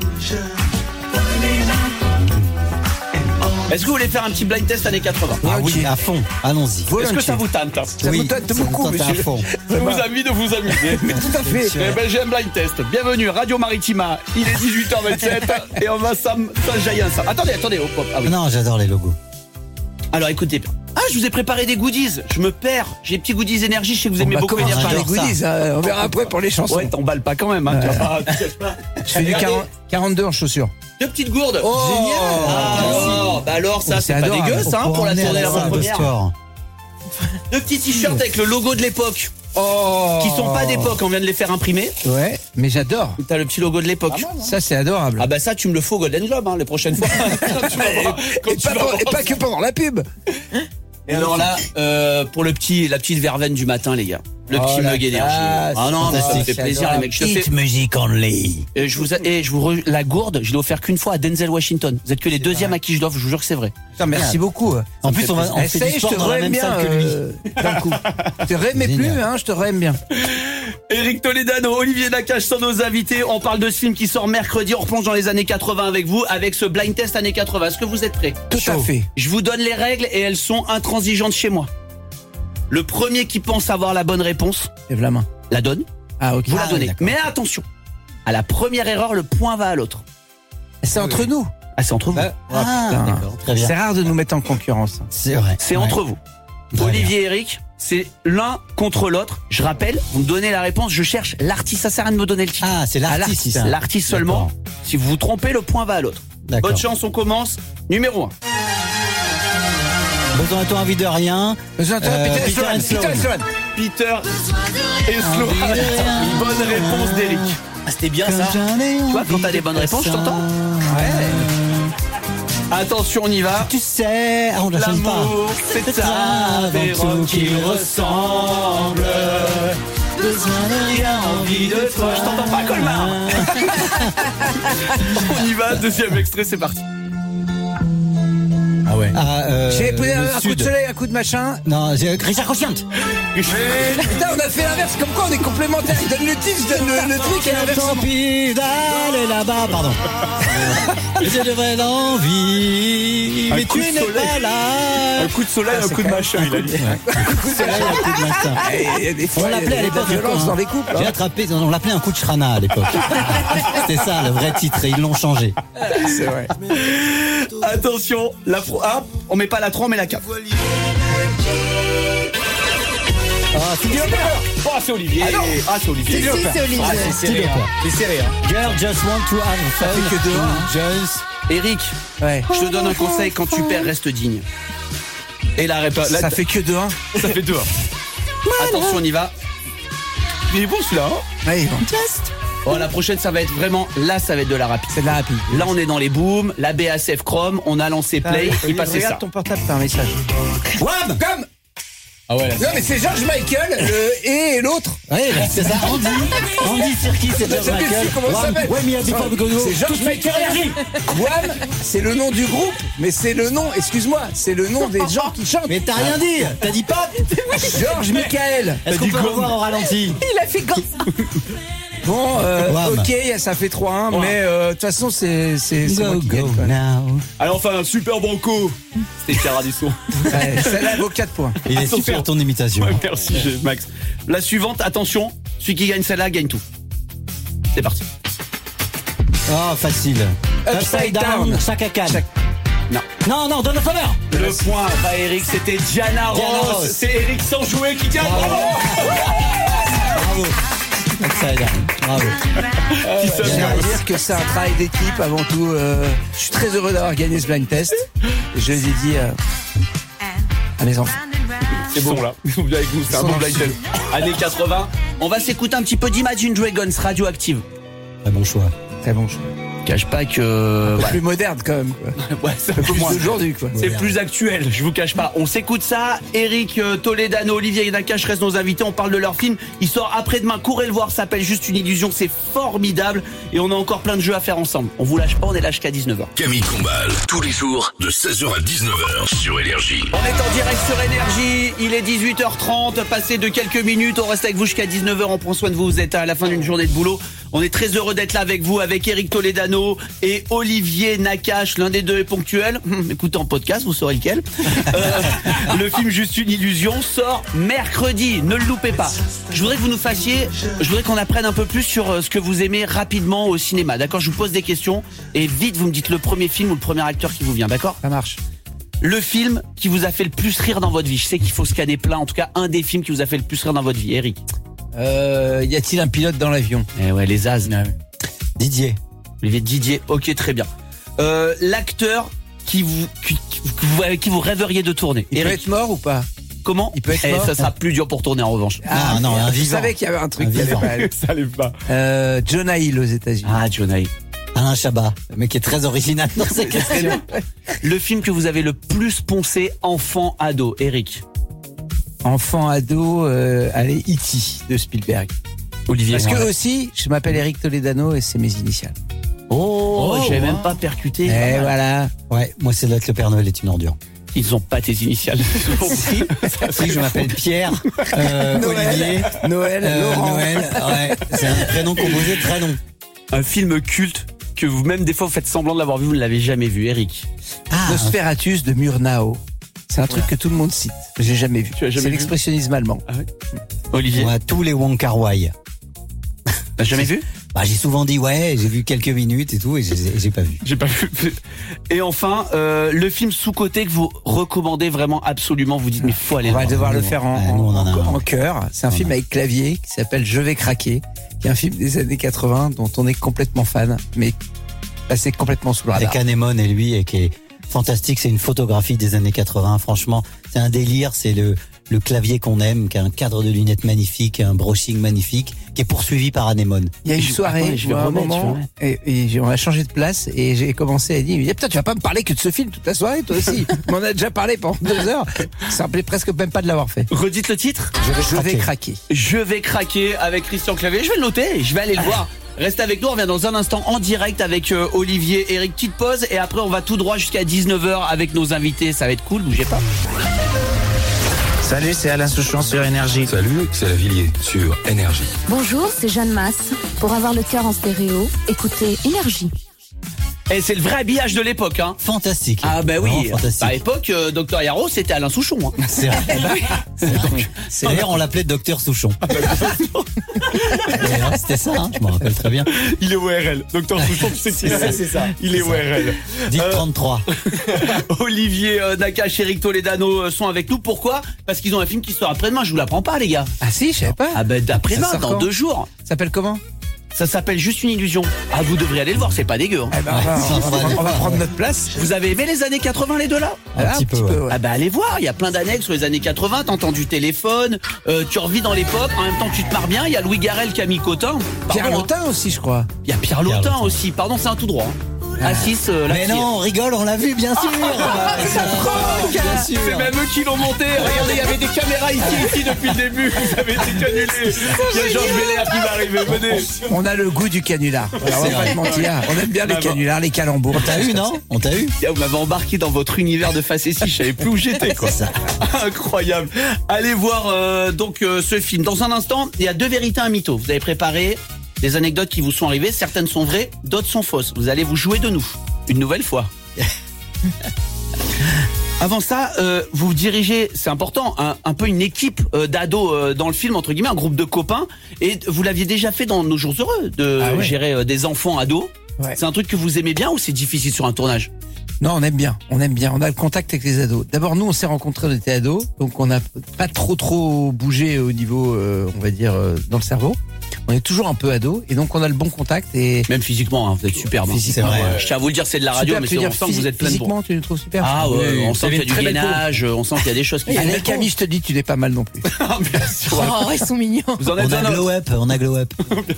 Est-ce que vous voulez faire un petit blind test années quatre-vingts? Ah oui, à fond. Allons-y. Est-ce que ça vous tente? Ça Oui, vous tente ça me beaucoup, tente à monsieur. fond. Ça vous a mis de vous amuser. Tout à fait. Eh ben, j'ai un blind test. Bienvenue, Radio Maritima. Il est dix-huit heures vingt-sept et on va s'en jaillir ça. Attendez, attendez. hop, hop. Ah oui. Non, j'adore les logos. Alors écoutez bien. Ah, je vous ai préparé des goodies. Je me perds. J'ai des petits goodies énergie. Je sais que vous On aimez va beaucoup commencer par énergie. les j'adore goodies. hein. On verra après pour les chansons. Ouais, t'emballes pas quand même. Hein, tu vas pas- Je fais du Regardez. quarante quarante-deux en chaussures. Deux petites gourdes. Oh, Génial. Ah, alors, bah alors ça Oh, c'est c'est pas adorable. dégueu ça hein, pour la tournée avant-première. Sport. Deux petits t-shirts avec le logo de l'époque. Oh. Qui sont pas d'époque, on vient de les faire imprimer. Ouais, mais j'adore. T'as le petit logo de l'époque. Ça, c'est adorable. Ah bah ça tu me le fais au Golden Globe hein, les prochaines fois. Quand tu vas voir- quand et, tu pas, vas pour- voir et pas ça. que pendant la pub. Et alors là, euh, pour le petit, la petite verveine du matin, les gars. Le Oh, petit la mug énergie. classe. Ah non, mais ça me fait C'est plaisir, les adorable. mecs. Je te fais, music only. et je vous, a- et je vous, re- la gourde, je l'ai offert qu'une fois à Denzel Washington. Vous êtes que les deuxièmes à qui je l'offre, je vous jure que c'est vrai. Putain, merci beaucoup. En plus, on, va, on Eh, fait ça y du est, je sport te dans la réaime même bien salle que lui. euh, d'un coup. Je te réaimais plus, Génial. hein, je te réaime bien. Eric Toledano, Olivier Nakache sont nos invités. On parle de ce film qui sort mercredi. On replonge dans les années quatre-vingts avec vous, avec ce blind test années quatre-vingts. Est-ce que vous êtes prêts? Tout à fait. Je vous donne les règles et elles sont intransigeantes chez moi. Le premier qui pense avoir la bonne réponse, Lève la main. la donne. Ah, ok. Vous la Ah, donnez. d'accord. Mais attention, à la première erreur, le point va à l'autre. C'est entre nous. Ah, c'est entre vous. Ah, putain. d'accord, très bien. C'est rare de nous mettre en concurrence. C'est vrai. C'est Ouais. entre vous. Très Olivier et Eric, c'est l'un contre l'autre. Je rappelle, vous me donnez la réponse, je cherche l'artiste. Ça sert à rien de me donner le titre. Ah, c'est À l'artiste. l'artiste. L'artiste seulement. Si vous vous trompez, le point va à l'autre. D'accord. Bonne chance, on commence. Numéro un. Besoin de toi, envie de rien. Besoin de toi, Euh, Peter Peter Sloan. and Peter Sloan. Sloan. Peter et Sloan. Envie de rien. Bonne réponse d'Eric. Ah, c'était bien ça. Tu vois, quand t'as des bonnes réponses, je t'entends. Attention, on y va. Tu sais, ah, on la chante pas. L'amour, c'est ça, des robes qui ressemblent. Besoin de rien, Envie de toi, je t'entends pas, Colmar. On y va, deuxième extrait, c'est parti. Ah ouais. Ah, euh, J'ai posé le un coup Sud. de soleil, un coup de machin. Non, j'ai Richard Cochiante. Putain, on a fait l'inverse. Comme quoi, on est complémentaires. Il donne le titre, je donne le, le truc et l'inverse. Tant pis d'aller là-bas, pardon. Je devrais l'envie, Un mais coup tu de n'es soleil. pas là. Un coup de soleil, un coup de machin, il a dit. Un coup de soleil, un coup de machin. Il y a des fois, On il y a l'appelait à de la l'époque violence hein. dans les couples. J'ai hein. attrapé, on l'appelait un coup de shrana à l'époque. C'était ça le vrai titre et ils l'ont changé. C'est vrai. Attention, la pro... ah, on met pas la trois, on met la quatre. Ah, c'est dur. Oh, c'est Olivier. Ah non. Ah, c'est Olivier. Si, si, c'est Olivier. Ah, c'est serré. hein. C'est serré. hein. Girl just want to have fun. fait que deux, hein. Just. Eric, Ouais. je te donne un conseil, quand tu perds, reste digne. Et la réponse. Ça fait que deux un. ça fait deux. Attention, on y va. Il est bon celui-là, hein. Ouais, bon. Oh, la prochaine, ça va être vraiment. Là, ça va être de la rapide. C'est de la rapide. Là, on est dans les booms, la B A S F Chrome, on a lancé Play, Ah, il passait regarde ça. ton portable, t'as un message. Wham. Comme. Ah ouais. Là, Non, mais c'est George Michael, le et l'autre. Ouais, c'est ça. Andy. Andy Serkis, c'est George Je sais plus Michael. comment ça Wham. s'appelle. Ouais, mais before we go. C'est George Michael. Wham, c'est le nom du groupe, mais c'est le nom, excuse-moi, c'est le nom des gens qui chantent. Mais t'as rien dit. T'as dit pas. George Michael. Est-ce qu'on peut le voir au ralenti? Il a fait comme ça. Bon, euh, Wham. ok, ça fait trois un, mais euh, de toute façon, c'est c'est c'est moi Go, qui go gagne. quoi. now. Alors, enfin, un super banco. C'était Pierre Ardisson. Ouais, celle-là vaut quatre points. Il est Attention. super ton imitation. Ouais, merci, j'ai- Max. La suivante, attention, celui qui gagne celle-là gagne tout. C'est parti. Oh, facile. Upside down. Chaka Khan. Chac- Non. Non, non, donne le faveur. Le point va Eric, c'était Diana Ross. Diana Ross. C'est Eric sans jouer qui gagne. Bravo. Bravo. Upside down. Bravo. Qui se Je tiens à dire que c'est un travail d'équipe avant tout. euh, je suis très heureux d'avoir gagné ce blind test. Et je les ai dit euh, à mes enfants. C'est bon là. Ils sont bien avec nous, c'est un Ils sont bon blind test. Années quatre-vingts. On va s'écouter un petit peu d'Imagine Dragons Radioactive. Très bon choix. Très bon choix. Cache pas que. Plus moderne quand même. Quoi. Ouais, c'est un peu Plus moins. d'aujourd'hui quoi. C'est plus actuel, je vous cache pas. On s'écoute ça. Eric euh, Toledano, Olivier Nakache restent nos invités. On parle de leur film. Il sort après-demain. Courez le voir. Ça s'appelle Juste une illusion. C'est formidable. Et on a encore plein de jeux à faire ensemble. On vous lâche pas. On est là jusqu'à dix-neuf heures. Camille Combal, tous les jours de seize heures à dix-neuf heures sur Énergie. On est en direct sur Énergie. Il est dix-huit heures trente. Passé de quelques minutes. On reste avec vous jusqu'à dix-neuf heures. On prend soin de vous. Vous êtes à la fin d'une journée de boulot. On est très heureux d'être là avec vous, avec Eric Toledano et Olivier Nakache. L'un des deux est ponctuel. Hum, écoutez en podcast, vous saurez lequel. Euh, le film Juste une illusion sort mercredi. Ne le loupez pas. Je voudrais que vous nous fassiez, je voudrais qu'on apprenne un peu plus sur euh, ce que vous aimez rapidement au cinéma. D'accord? Je vous pose des questions et vite vous me dites le premier film ou le premier acteur qui vous vient. D'accord? Ça marche. Le film qui vous a fait le plus rire dans votre vie. Je sais qu'il faut scanner plein. En tout cas, un des films qui vous a fait le plus rire dans votre vie. Eric. Euh, y a-t-il un pilote dans l'avion? Eh ouais, les As. Didier. Olivier Didier. Ok, très bien. Euh, l'acteur qui vous, qui, qui vous, avec qui vous rêveriez de tourner. Il peut Eric. être mort ou pas? Comment? il peut être Eh, mort. ça sera plus dur pour tourner en revanche. Ah, non, un je vivant. savais qu'il y avait un truc Un qui allait vivant. pas aller. Ça allait pas. Euh, Jonah Hill aux États-Unis. Ah, Jonah. Alain Chabat, le mec est très original dans ses questions. Le film que vous avez le plus poncé enfant ado. Eric. Enfant, ado, euh, allez, E T de Spielberg. Olivier. Parce que aussi, je m'appelle Eric Toledano et c'est mes initiales. Oh, Oh, j'avais ouais. même pas percuté. Et voilà. Ouais, moi c'est là que le Père Noël est une ordure. Ils ont pas tes initiales. Si, si, je m'appelle Pierre, euh, Olivier, Noël, euh, Laurent. Noël. Ouais, c'est un prénom composé de très long. Un film culte que vous, même des fois, vous faites semblant de l'avoir vu, vous ne l'avez jamais vu. Eric. Ah, Nosferatus de Murnau. C'est un truc que tout le monde cite. J'ai jamais vu. Tu as jamais C'est vu l'expressionnisme allemand. Olivier, Moi, tous les Wong Kar-wai. t'as jamais vu? Bah, j'ai souvent dit ouais, j'ai vu quelques minutes et tout, et j'ai j'ai pas vu. J'ai pas vu. Et enfin, euh, le film sous-coté que vous recommandez vraiment absolument, vous dites mais faut aller On le va voir. devoir le nous, faire en, ouais, nous, on en a en, un. en chœur. C'est un On film a. avec clavier qui s'appelle Je vais craquer, qui est un film des années quatre-vingts dont on est complètement fan, mais passé complètement sous le radar. Avec Anémone et lui, et qui est fantastique. C'est une photographie des années quatre-vingts. Franchement, c'est un délire. C'est le le clavier qu'on aime, qui a un cadre de lunettes magnifique, un brushing magnifique, qui est poursuivi par Anémone. Il y a une Je- soirée, attends, je vais où à un remettre, moment, je et, et j'ai- on a changé de place et j'ai commencé à dire, putain, tu vas pas me parler que de ce film toute la soirée, toi aussi. On en a déjà parlé pendant deux heures. Ça me plaît presque même pas de l'avoir fait. Redites le titre. Je vais craquer. Je vais craquer avec Christian Clavier. Je vais le noter, je vais aller le voir. Restez avec nous, on revient dans un instant en direct avec euh, Olivier, Eric. Petite pause et après on va tout droit jusqu'à dix-neuf heures avec nos invités. Ça va être cool, bougez pas. Salut, c'est Alain Souchon sur Énergie. Salut, c'est la Villiers sur Énergie. Bonjour, c'est Jeanne Masse. Pour avoir le cœur en stéréo, écoutez Énergie. Et c'est le vrai habillage de l'époque, hein. Fantastique. Ah bah Vraiment oui, fantastique. à l'époque, euh, Docteur Yarrow, c'était Alain Souchon. Hein. C'est vrai. C'est vrai. D'ailleurs, on l'appelait Docteur Souchon. Et, hein, C'était ça, hein, je me rappelle très bien. Il est O R L. Docteur Souchon, tu sais qui c'est, c'est ça. Il est O R L. Dites Euh, trente-trois. Olivier euh, Nakache, Eric Toledano euh, sont avec nous. Pourquoi? Parce qu'ils ont un film qui sort après-demain. Je vous l'apprends pas, les gars. Ah si, je savais pas. Ah ben d'après-demain, Ça sort dans quand deux jours. Ça s'appelle comment? Ça s'appelle Juste une illusion. Ah, vous devriez aller le voir, c'est pas dégueu. Hein. Eh ben, on, va, on va- on va prendre notre place. Vous avez aimé les années quatre-vingts, les deux là? Un Ah, petit peu, ouais. Ah bah allez voir, il y a plein d'annexes sur les années quatre-vingts, t'entends du téléphone, euh, tu revis dans l'époque, en même temps tu te marres bien, il y a Louis Garrel, Camille Cotin. Pierre Pardon, hein. Lotin aussi, je crois. Il y a Pierre Lotin Lotin. aussi, pardon, c'est un tout droit. hein. À six, euh, la Mais fille. non, on rigole, on l'a vu, bien sûr. Ah, c'est ça, bien C'est sûr. même eux qui l'ont monté. Regardez, il y avait des caméras ici, ici depuis le début. Vous avez été canulés. Il y a Georges Béléa qui va arriver. Venez. On a le goût du canular. Voilà, on va pas te mentir. On aime bien les Maman. canulars, les calembours. T'as eu, non? On t'a eu? Vous m'avez embarqué dans votre univers de facétie. Je savais plus où j'étais, quoi. C'est ça. Incroyable. Allez voir euh, donc euh, ce film. Dans un instant, il y a deux vérités, un mytho. Vous avez préparé des anecdotes qui vous sont arrivées. Certaines sont vraies, d'autres sont fausses. Vous allez vous jouer de nous. Une nouvelle fois. Avant ça, euh, vous dirigez, c'est important, un, un peu une équipe euh, d'ados euh, dans le film, entre guillemets, un groupe de copains. Et vous l'aviez déjà fait dans Nos Jours Heureux, de Ah ouais. gérer euh, des enfants ados. Ouais. C'est un truc que vous aimez bien ou c'est difficile sur un tournage? Non, on aime bien, on aime bien. On a le contact avec les ados. D'abord, nous, on s'est rencontrés, on était ados, donc on n'a pas trop trop bougé au niveau, euh, on va dire, euh, dans le cerveau. On est toujours un peu ados, et donc on a le bon contact. Et Même physiquement, hein, vous êtes superbe. hein. Physiquement, C'est vrai. ouais. Je tiens à vous le dire, c'est de la radio, Super, mais tu c'est- veux on dire sent que vous êtes plein de bon. physiquement, tu nous trouves super. Ah ouais, Oui, on vous sent avez qu'il y a une très du belle peau. gainage, on sent qu'il y a des choses qui... Allez, Camille, je te dis, tu n'es pas mal non plus. Ah, bien sûr. Oh, ils sont mignons. Vous en êtes On a un autre. glow up, on a glow up.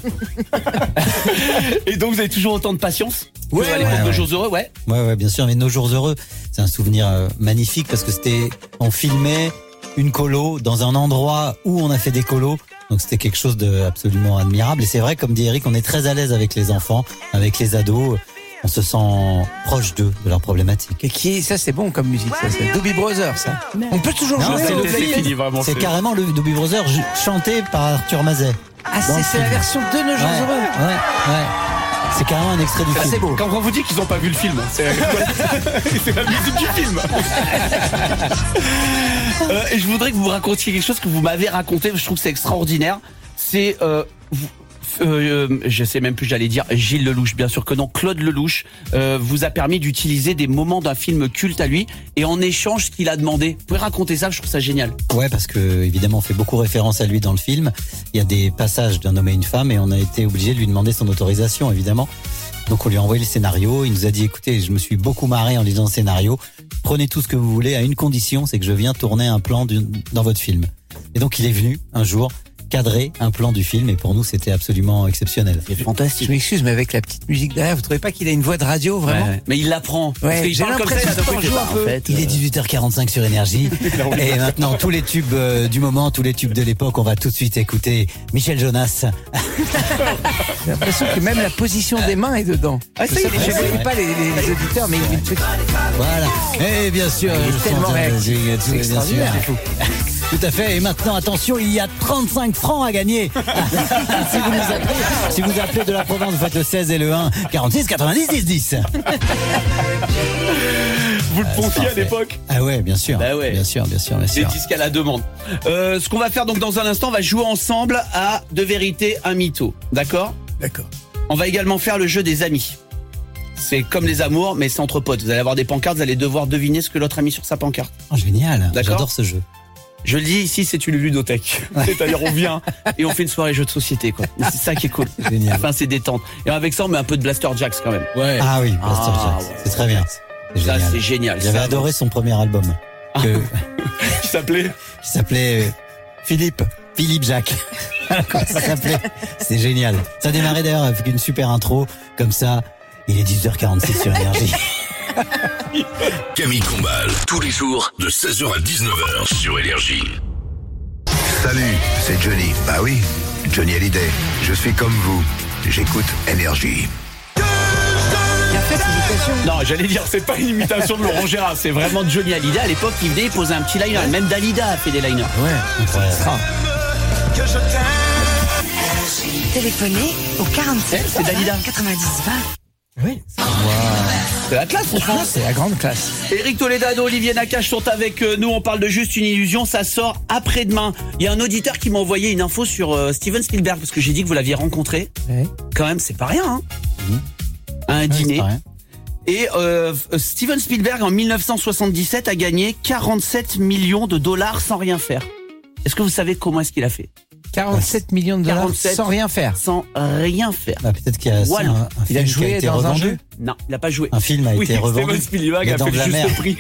Et donc vous avez toujours autant de patience Ouais, que à l'époque ouais, de ouais. Jours Heureux, ouais. Ouais, ouais, bien sûr. Mais Nos Jours Heureux, c'est un souvenir euh, magnifique parce que c'était, on filmait une colo dans un endroit où on a fait des colos. Donc c'était quelque chose de absolument admirable. Et c'est vrai, comme dit Eric, on est très à l'aise avec les enfants, avec les ados. On se sent proche d'eux, de leurs problématiques. Et qui est, ça, c'est bon comme musique, ça. C'est Doobie Brothers, ça. On peut toujours Non, jouer c'est au le film. film. vraiment. C'est carrément le Doobie Brothers ju- chanté par Arthur Mazet. Ah, Dans le c'est c'est la film. version de Nos Jours Ouais, Heureux. ouais, ouais. C'est carrément un extrait du Ah, film. c'est beau. Quand on vous dit qu'ils n'ont pas vu le film, c'est c'est la musique du film. Euh, et je voudrais que vous me racontiez quelque chose que vous m'avez raconté, je trouve que c'est extraordinaire. C'est, euh, vous- euh, je sais même plus, j'allais dire Gilles Lelouch, bien sûr que non, Claude Lelouch euh, vous a permis d'utiliser des moments d'un film culte à lui, et en échange, ce qu'il a demandé. Vous pouvez raconter ça, je trouve ça génial. Ouais, parce que évidemment, on fait beaucoup référence à lui dans le film. Il y a des passages d'un homme et une femme, et on a été obligé de lui demander son autorisation, évidemment. Donc on lui a envoyé le scénario. Il nous a dit, écoutez, je me suis beaucoup marré en lisant le scénario. Prenez tout ce que vous voulez à une condition, c'est que je viens tourner un plan du- dans votre film. Et donc il est venu un jour cadrer un plan du film, et pour nous c'était absolument exceptionnel. C'est Je fantastique. m'excuse, mais avec la petite musique derrière, vous trouvez pas qu'il a une voix de radio, vraiment? Ouais, mais il l'apprend. Parce Ouais, qu'il j'ai parle comme ça, il a l'impression compris qu'il que, joue un bah, peu. en fait, Il est euh, dix-huit heures quarante-cinq sur Énergie. Et maintenant, tous les tubes euh, du moment, tous les tubes de l'époque, on va tout de suite écouter Michel Jonas. J'ai l'impression que même la position des mains est dedans. Ah, je ça, sais il est- je voyais pas les, les- les auditeurs, mais il y a une petite... Voilà. Et bien sûr, Il est je tellement chante un réactif. jingle, C'est bien sûr. extraordinaire. Tout à fait. Et maintenant, attention, il y a trente-cinq francs à gagner. si, vous nous appelez, si vous appelez de la province, vous faites le seize et le un, quarante-six, quatre-vingt-dix, dix, dix. Vous le pompiez à l'époque? Ah ouais, bien sûr. Bah ouais. Bien sûr, bien sûr, bien Des sûr. disques à la demande. Euh, ce qu'on va faire donc dans un instant, on va jouer ensemble à deux vérités, un mytho. D'accord? D'accord. On va également faire le jeu des amis. C'est comme les amours, mais c'est entre potes. Vous allez avoir des pancartes, vous allez devoir deviner ce que l'autre a mis sur sa pancarte. Oh, génial. D'accord. J'adore ce jeu. Je le dis ici, c'est une ludothèque. C'est-à-dire, on vient et on fait une soirée jeu de société, quoi. Et c'est ça qui est cool. Génial. Enfin, c'est détente. Et avec ça, on met un peu de Blaster Jacks quand même. Ouais. Ah oui, Blaster Ah, Jacks. ouais. C'est très bien. C'est Ça, génial. c'est génial. J'avais Ça, adoré son premier album. Que, Qui s'appelait qui s'appelait euh, Philippe. Philippe Jacques. Comment ça s'appelait? C'est génial. Ça démarrait d'ailleurs avec une super intro. Comme ça, il est dix heures quarante-six sur Énergie. Camille Combal, tous les jours de seize heures à dix-neuf heures sur Énergie. Salut, c'est Johnny. Bah oui, Johnny Hallyday. Je suis comme vous. J'écoute Énergie. Qui a fait cette imitation? Non, j'allais dire, c'est pas une imitation de Laurent Gérard, c'est vraiment Johnny Hallyday. À l'époque, il venait, il posait un petit liner. Même Dalida a fait des liners. Ouais, incroyable. Téléphonez au quarante-sept C'est Dalida. quatre-vingt-dix vingt. Oui. C'est la classe, franchement. C'est la grande classe. Eric Toledano, Olivier Nakache sont avec euh, nous. On parle de Juste une illusion. Ça sort après-demain. Il y a un auditeur qui m'a envoyé une info sur euh, Steven Spielberg parce que j'ai dit que vous l'aviez rencontré. Ouais. Quand même, c'est pas rien. Hein. Mhm. À un Ouais, dîner. c'est pas rien. Et euh, Steven Spielberg en mille neuf cent soixante-dix-sept a gagné quarante-sept millions de dollars sans rien faire. Est-ce que vous savez comment est-ce qu'il a fait? quarante-sept millions de dollars quarante-sept sans rien faire. Sans rien faire. Bah, peut-être qu'il y a aussi Voilà. un, un Il a film qui joué a été dans un revendu. jeu. Non, il n'a pas joué. Un film a Oui, été revendu. Steven Spielberg Les a Dents fait de le la juste mer. prix.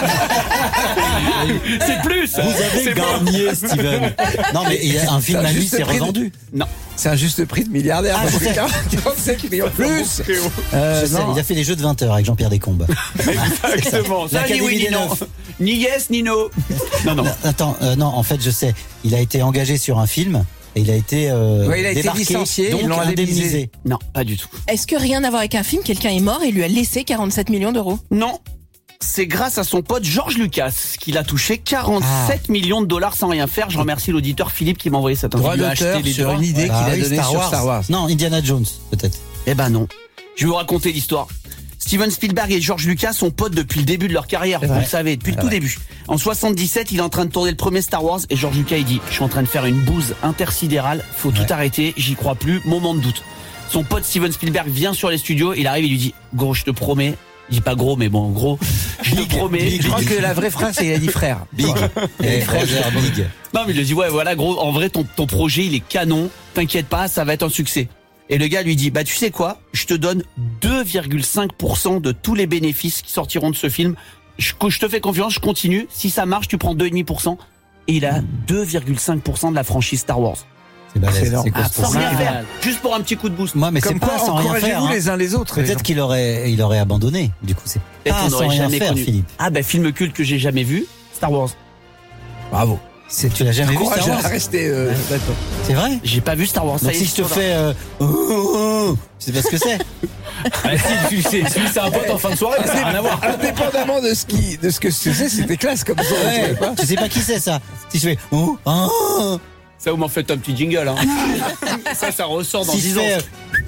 C'est plus. Vous avez C'est bon. gagné, Steven. Non, mais il y a un film C'est un à lui, juste c'est prix de- revendu. Non. C'est un juste prix de milliardaire. Ah, parce je que sais. quarante-sept millions plus. Euh, Je sais, non. il a fait les jeux de vingt heures avec Jean-Pierre Descombes. Exactement. Ça, ni L'Académie oui, ni des non. Neufs. Ni yes, ni no. Non, non. Non, Attends, euh, non, en fait, je sais. Il a été engagé sur un film et il a été, euh, Ouais, il a été débarqué, licencié, donc ils l'ont indemnisé. indemnisé. Non, pas du tout. Est-ce que rien à voir avec un film, quelqu'un est mort et lui a laissé quarante-sept millions d'euros? Non. C'est grâce à son pote George Lucas qu'il a touché quarante-sept millions de dollars sans rien faire. Je remercie l'auditeur Philippe qui m'a envoyé cette info. Droit Il a d'auteur acheté les sur droits. une idée Bah qu'il a oui, donnée Star sur Wars. Star Wars. Non, Indiana Jones, peut-être. Eh ben non. Je vais vous raconter l'histoire. Steven Spielberg et George Lucas sont potes depuis le début de leur carrière, vous vrai. le savez, depuis le C'est tout vrai. début. En soixante-dix-sept, il est en train de tourner le premier Star Wars et George Lucas il dit « Je suis en train de faire une bouse intersidérale, faut tout Ouais. arrêter, j'y crois plus, moment de doute. » Son pote Steven Spielberg vient sur les studios, il arrive, il lui dit « Gros, je te promets, je dis pas gros, mais bon, gros, je te promets. » Je crois que la vraie phrase, c'est il a dit frère. Big. Et Roger Big. Non, mais il lui dit, ouais, voilà, gros, en vrai, ton, ton projet, il est canon. T'inquiète pas, ça va être un succès. Et le gars lui dit, bah, tu sais quoi? Je te donne deux virgule cinq pour cent de tous les bénéfices qui sortiront de ce film. Je, je te fais confiance, je continue. Si ça marche, tu prends deux virgule cinq pour cent. Et il a deux virgule cinq pour cent de la franchise Star Wars. C'est balèze, C'est énorme. c'est Ah, costaud. sans rien ça. faire. Juste pour un petit coup de boost. Moi, mais c'est Comme pas quoi, sans rien faire. encouragez-vous hein. les uns les autres. les Peut-être gens. qu'il aurait, il aurait abandonné. Du coup, c'est Peut-être pas on sans n'aurait rien jamais faire, connu. Philippe. Ah, bah, film culte que j'ai jamais vu. Star Wars. Bravo. C'est, tu l'as jamais vu, Courage Star à Wars? rester. euh, d'accord. C'est vrai? J'ai pas vu Star Wars. Ça Donc y est, si je te trop fais, euh, oh, oh, oh, tu sais pas ce que c'est? Ah, si, tu sais, si c'est un pote en fin de soirée, ça n'a rien à voir. Indépendamment de ce qui, de ce que tu sais, c'était classe comme ça. tu Ouais, savais pas tu sais pas qui c'est ça? Si je fais, oh, oh, Ça, vous m'en faites un petit jingle, hein. Ça, ça ressort dans si je dix ans. fais, euh,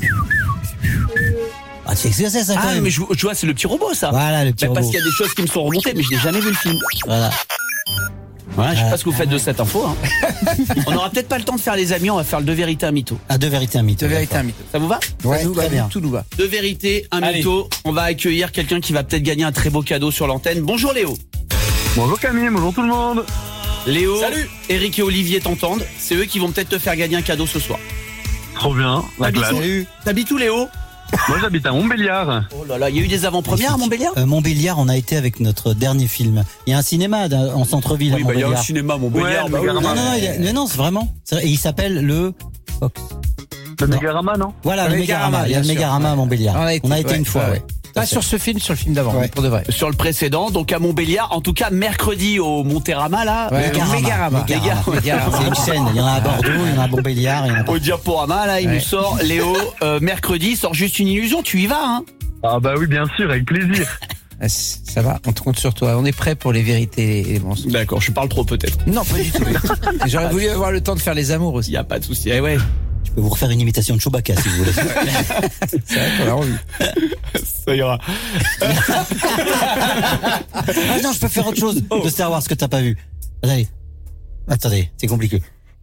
ah, tu sais ce que c'est ça quand Ah, même? mais je, je vois, c'est le petit robot, ça. Voilà, le petit Bah, parce robot. qu'il y a des choses qui me sont remontées, mais je n'ai jamais vu le film. Voilà. Voilà, je sais Ah, pas ce que vous faites de cette info. Hein. On aura peut-être pas le temps de faire les amis, on va faire le deux vérités, un mytho. Ah, deux vérités, un mythe. De vérité, un mythe. Ça vous va? Ouais, Ça nous nous va va bien. Tout nous va. Deux vérités, un Allez. mytho. On va accueillir quelqu'un qui va peut-être gagner un très beau cadeau sur l'antenne. Bonjour Léo. Bonjour Camille, bonjour tout le monde. Léo, Salut. Eric et Olivier t'entendent. C'est eux qui vont peut-être te faire gagner un cadeau ce soir. Trop bien, la T'habites classe. où T'habites où, Léo? Moi j'habite à Montbéliard. Oh là là, il y a eu des avant-premières à Montbéliard? Euh, Montbéliard, on a été avec notre dernier film. Il y a un cinéma d'un- en centre-ville Oui, à bah il y a un Montbéliard. cinéma à Montbéliard. Ouais, bah oui. Mégarama. Non, non, non, il y a- mais non, c'est vraiment. C'est vrai, et il s'appelle le Fox. Le Non. Mégarama, non? Voilà, Le le Mégarama, Mégarama. Il y a le bien sûr. Mégarama à Montbéliard. On a été, On a été ouais, une fois, ouais, ouais. ouais. Pas sur ce film, sur le film d'avant, Ouais. mais pour de vrai. Sur le précédent, donc à Montbéliard. En tout cas, mercredi au Monterrama, là. Ouais, Mégarama. Mégarama. Mégarama. Mégarama. C'est une chaîne. Il y en a à Bordeaux, il y en a à Montbéliard, il y en a Au Diaporama, là, il Ouais. nous sort, Léo, euh, mercredi, il sort Juste une illusion. Tu y vas, hein? Ah bah oui, bien sûr, avec plaisir. Ah, ça va, on te compte sur toi. On est prêt pour les vérités et les mensonges. D'accord, je parle trop peut-être. Non, pas du tout. J'aurais voulu avoir le temps de faire les amours aussi. Il y a pas de souci. Eh ouais. Je peux vous refaire une imitation de Chewbacca si vous voulez. C'est vrai qu'on a envie. Ça ira. Ah non, je peux faire autre chose de Star Wars que t'as pas vu. Allez. Attendez, c'est compliqué.